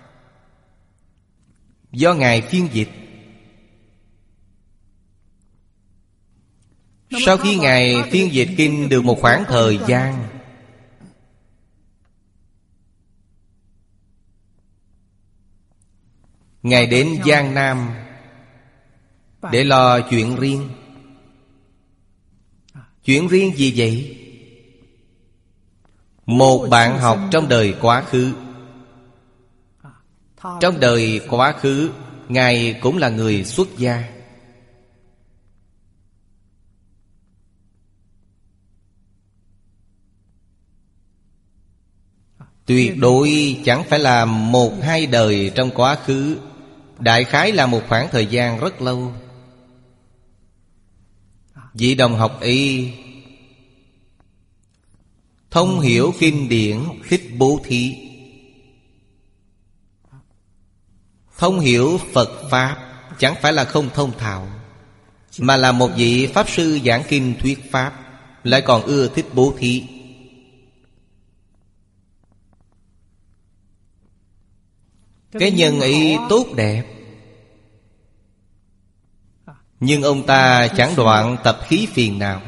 do Ngài phiên dịch. Sau khi Ngài phiên dịch kinh được một khoảng thời gian, Ngài đến Giang Nam để lo chuyện riêng. Chuyện riêng gì vậy? Một bạn học trong đời quá khứ. Trong đời quá khứ, Ngài cũng là người xuất gia. Tuyệt đối chẳng phải là một hai đời trong quá khứ, đại khái là một khoảng thời gian rất lâu. Vị đồng học ấy thông hiểu kinh điển, thích bố thí, thông hiểu Phật Pháp, chẳng phải là không thông thạo, mà là một vị Pháp sư giảng kinh thuyết Pháp, lại còn ưa thích bố thí. Cái nhân ấy tốt đẹp, nhưng ông ta chẳng đoạn tập khí phiền não.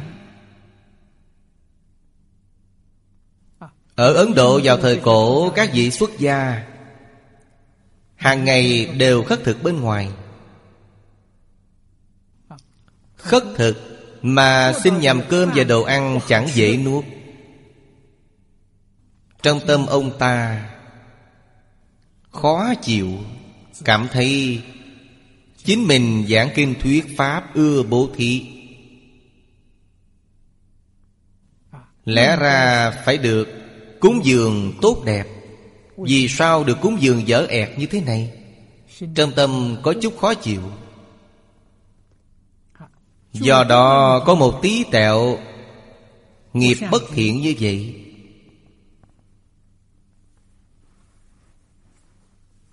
Ở Ấn Độ vào thời cổ, các vị xuất gia hàng ngày đều khất thực bên ngoài. Khất thực mà xin nhầm cơm và đồ ăn chẳng dễ nuốt. Trong tâm ông ta khó chịu, cảm thấy chính mình giảng kinh thuyết Pháp, ưa bố thí, lẽ ra phải được cúng dường tốt đẹp. Vì sao được cúng dường dở ẹt như thế này? Trong tâm có chút khó chịu. Do đó có một tí tẹo nghiệp bất thiện như vậy.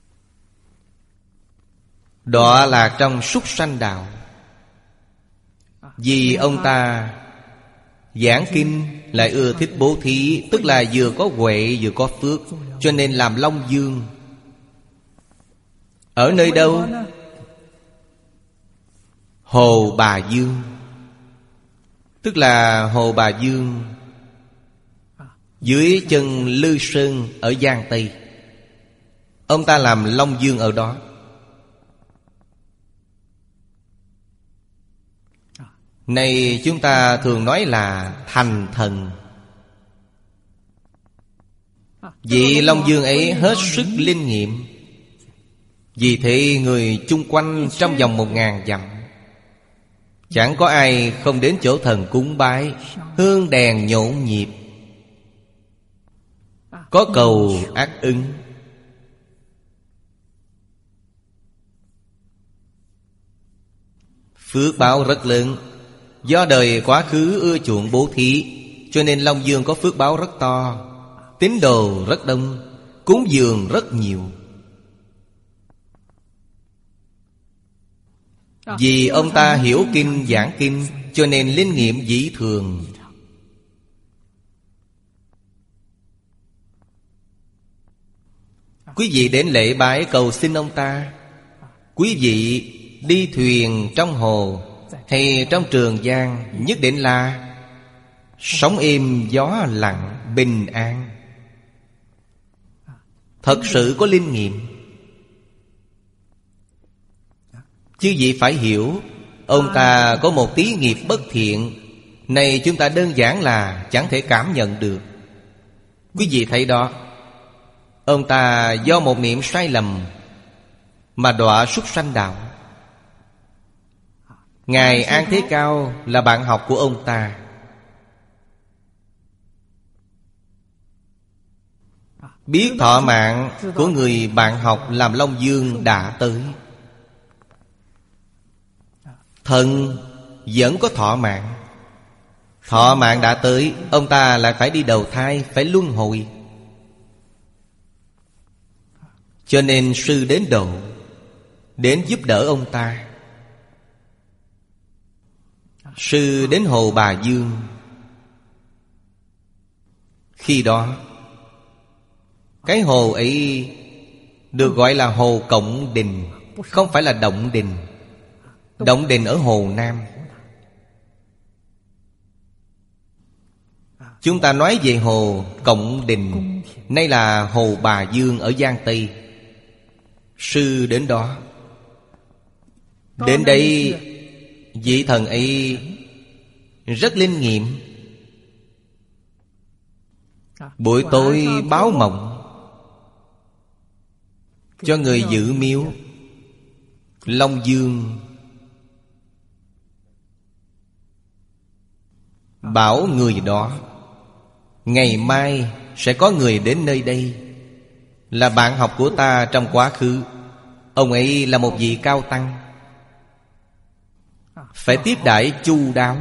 Đọa lạc trong súc sanh đạo. Vì ông ta giảng kinh lại ưa thích bố thí, tức là vừa có huệ vừa có phước, cho nên làm Long Dương. Ở nơi đâu? Hồ Bà Dương. Tức là Hồ Bà Dương dưới chân Lư Sơn ở Giang Tây. Ông ta làm Long Dương ở đó. Này chúng ta thường nói là thành thần. Vị Long Dương ấy hết sức linh nghiệm. Vì thế người chung quanh trong vòng một ngàn dặm chẳng có ai không đến chỗ thần cúng bái. Hương đèn nhộn nhịp, có cầu ác ứng. Phước báo rất lớn. Do đời quá khứ ưa chuộng bố thí, cho nên Long Dương có phước báo rất to. Tín đồ rất đông, cúng dường rất nhiều. Vì ông ta hiểu kinh giảng kinh, cho nên linh nghiệm dĩ thường. Quý vị đến lễ bái cầu xin ông ta. Quý vị đi thuyền trong hồ hay trong Trường Giang, nhất định là sóng êm gió lặng, bình an. Thật sự có linh nghiệm. Chứ vị phải hiểu, ông ta có một tí nghiệp bất thiện này, chúng ta đơn giản là chẳng thể cảm nhận được. Quý vị thấy đó, ông ta do một niệm sai lầm mà đọa súc sanh đạo. Ngài An Thế Cao là bạn học của ông ta. Biết thọ mạng của người bạn học làm Long Dương đã tới. Thần vẫn có thọ mạng. Thọ mạng đã tới, ông ta lại phải đi đầu thai, phải luân hồi. Cho nên sư đến độ, đến giúp đỡ ông ta. Sư đến Hồ Bà Dương. Khi đó cái hồ ấy được gọi là Hồ Cộng Đình, không phải là Động Đình. Động Đình ở Hồ Nam. Chúng ta nói về Hồ Cộng Đình, nay là Hồ Bà Dương ở Giang Tây. Sư đến đó. Đến đây vị thần ấy rất linh nghiệm. Buổi tối báo mộng cho người giữ miếu Long Dương, bảo người đó ngày mai sẽ có người đến nơi đây, là bạn học của ta trong quá khứ. Ông ấy là một vị cao tăng, phải tiếp đãi chu đáo.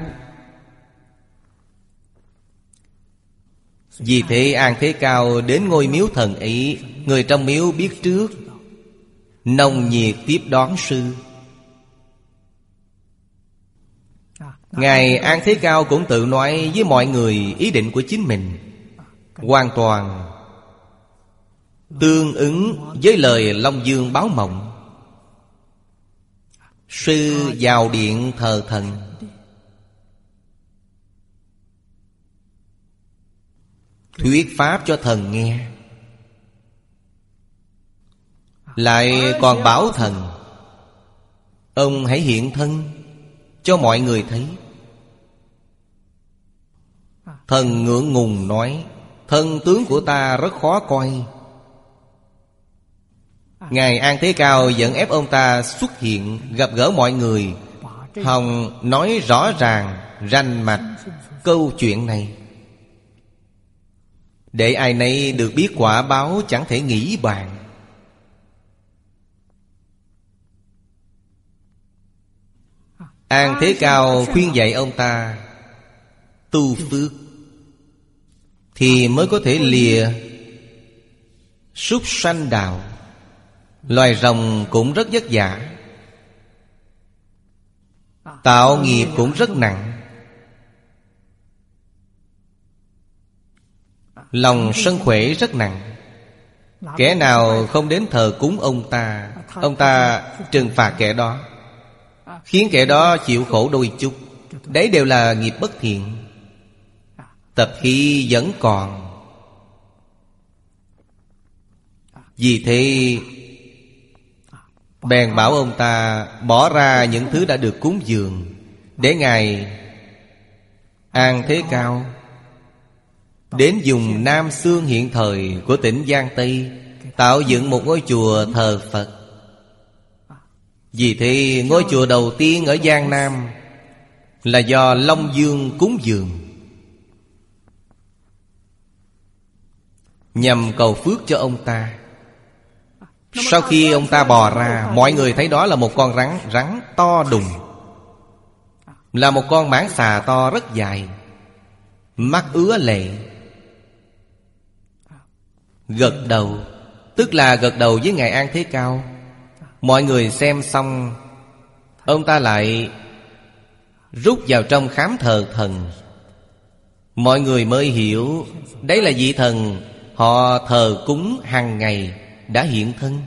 Vì thế An Thế Cao đến ngôi miếu thần ấy, người trong miếu biết trước, nồng nhiệt tiếp đón sư. Ngài An Thế Cao cũng tự nói với mọi người ý định của chính mình, hoàn toàn tương ứng với lời Long Dương báo mộng. Sư vào điện thờ thần, thuyết pháp cho thần nghe, lại còn bảo thần ông hãy hiện thân cho mọi người thấy. Thần ngượng ngùng nói, thân tướng của ta rất khó coi. Ngài An Thế Cao vẫn ép ông ta xuất hiện, gặp gỡ mọi người, hòng nói rõ ràng rành mạch câu chuyện này, để ai nấy được biết quả báo chẳng thể nghĩ bàn. An Thế Cao khuyên dạy ông ta tu phước, thì mới có thể lìa súc sanh đạo. Loài rồng cũng rất vất vả. tạo nghiệp cũng rất nặng. Lòng sân khỏe rất nặng. Kẻ nào không đến thờ cúng ông ta, ông ta trừng phạt kẻ đó, khiến kẻ đó chịu khổ đôi chút. Đấy đều là nghiệp bất thiện. Tập khí vẫn còn. Vì thế bèn bảo ông ta bỏ ra những thứ đã được cúng dường, để Ngài An Thế Cao đến dùng Nam Xương hiện thời của tỉnh Giang Tây tạo dựng một ngôi chùa thờ Phật. Vì thế ngôi chùa đầu tiên ở Giang Nam là do Long Dương cúng dường, nhằm cầu phước cho ông ta. Sau khi ông ta bò ra, mọi người thấy đó là một con rắn, rắn to đùng, là một con mãng xà to rất dài, mắt ứa lệ. Gật đầu, tức là gật đầu với Ngài An Thế Cao. Mọi người xem xong, ông ta lại rút vào trong khám thờ thần. Mọi người mới hiểu đấy là vị thần họ thờ cúng hàng ngày đã hiện thân.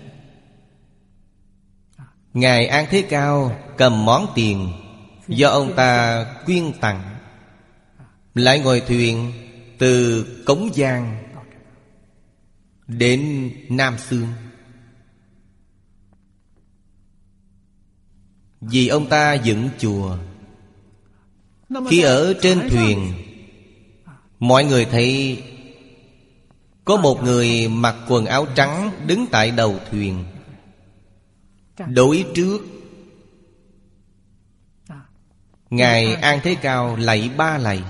Ngài An Thế Cao cầm món tiền do ông ta quyên tặng, lại ngồi thuyền từ Cống Giang đến Nam Xương. Vì ông ta dựng chùa. Khi ở trên thuyền, mọi người thấy có một người mặc quần áo trắng đứng tại đầu thuyền, đối trước Ngài An Thế Cao lạy ba lạy.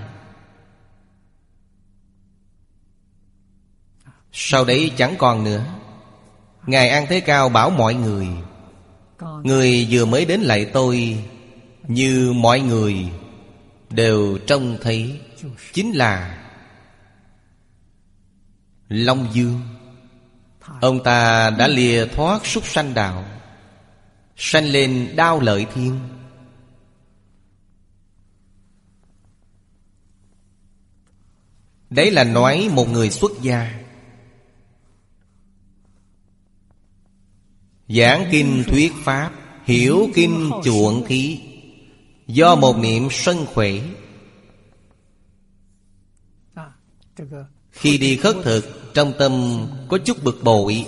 Sau đấy chẳng còn nữa. Ngài An Thế Cao bảo mọi người: người vừa mới đến lạy tôi, như mọi người đều trông thấy, chính là Long Dương. Ông ta đã lìa thoát súc sanh đạo, sanh lên Đao Lợi Thiên. Đấy là nói một người xuất gia, giảng kinh thuyết pháp, hiểu kinh chuộng khí, do một niệm sân khỏe. Khi đi khất thực, trong tâm có chút bực bội,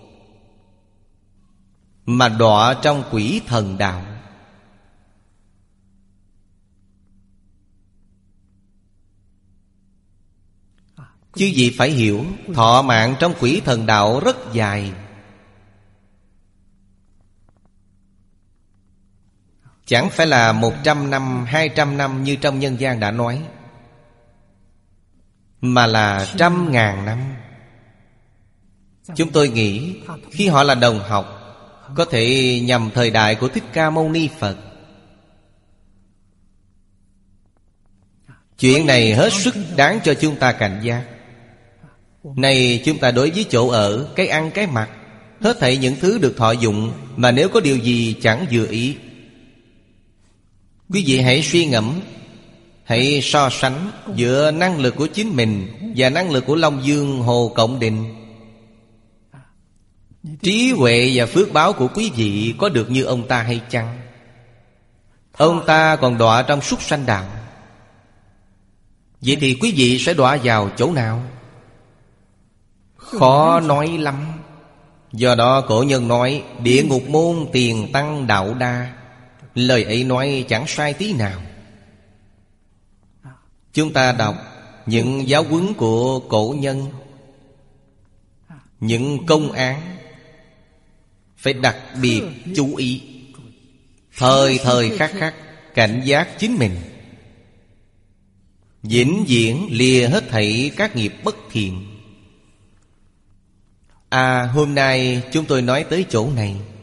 mà đọa trong quỷ thần đạo. Chứ gì phải hiểu, thọ mạng trong quỷ thần đạo rất dài. Chẳng phải là một trăm năm, hai trăm năm như trong nhân gian đã nói, mà là trăm ngàn năm. Chúng tôi nghĩ khi họ là đồng học, có thể nhằm thời đại của Thích Ca Mâu Ni Phật. Chuyện này hết sức đáng cho chúng ta cảnh giác. Này chúng ta đối với chỗ ở, cái ăn, cái mặc, hết thảy những thứ được thọ dụng, mà nếu có điều gì chẳng vừa ý, quý vị hãy suy ngẫm, hãy so sánh giữa năng lực của chính mình và năng lực của Long Dương Hồ Cộng Định. Trí huệ và phước báo của quý vị có được như ông ta hay chăng? Ông ta còn đọa trong súc sanh đạo. Vậy thì quý vị sẽ đọa vào chỗ nào? Khó nói lắm. Do đó cổ nhân nói địa ngục môn tiền tăng đạo đa. Lời ấy nói chẳng sai tí nào. Chúng ta đọc những giáo huấn của cổ nhân, những công án, phải đặc biệt chú ý, thời thời khắc khắc cảnh giác chính mình, vĩnh viễn lìa hết thảy các nghiệp bất thiện. À, hôm nay chúng tôi nói tới chỗ này.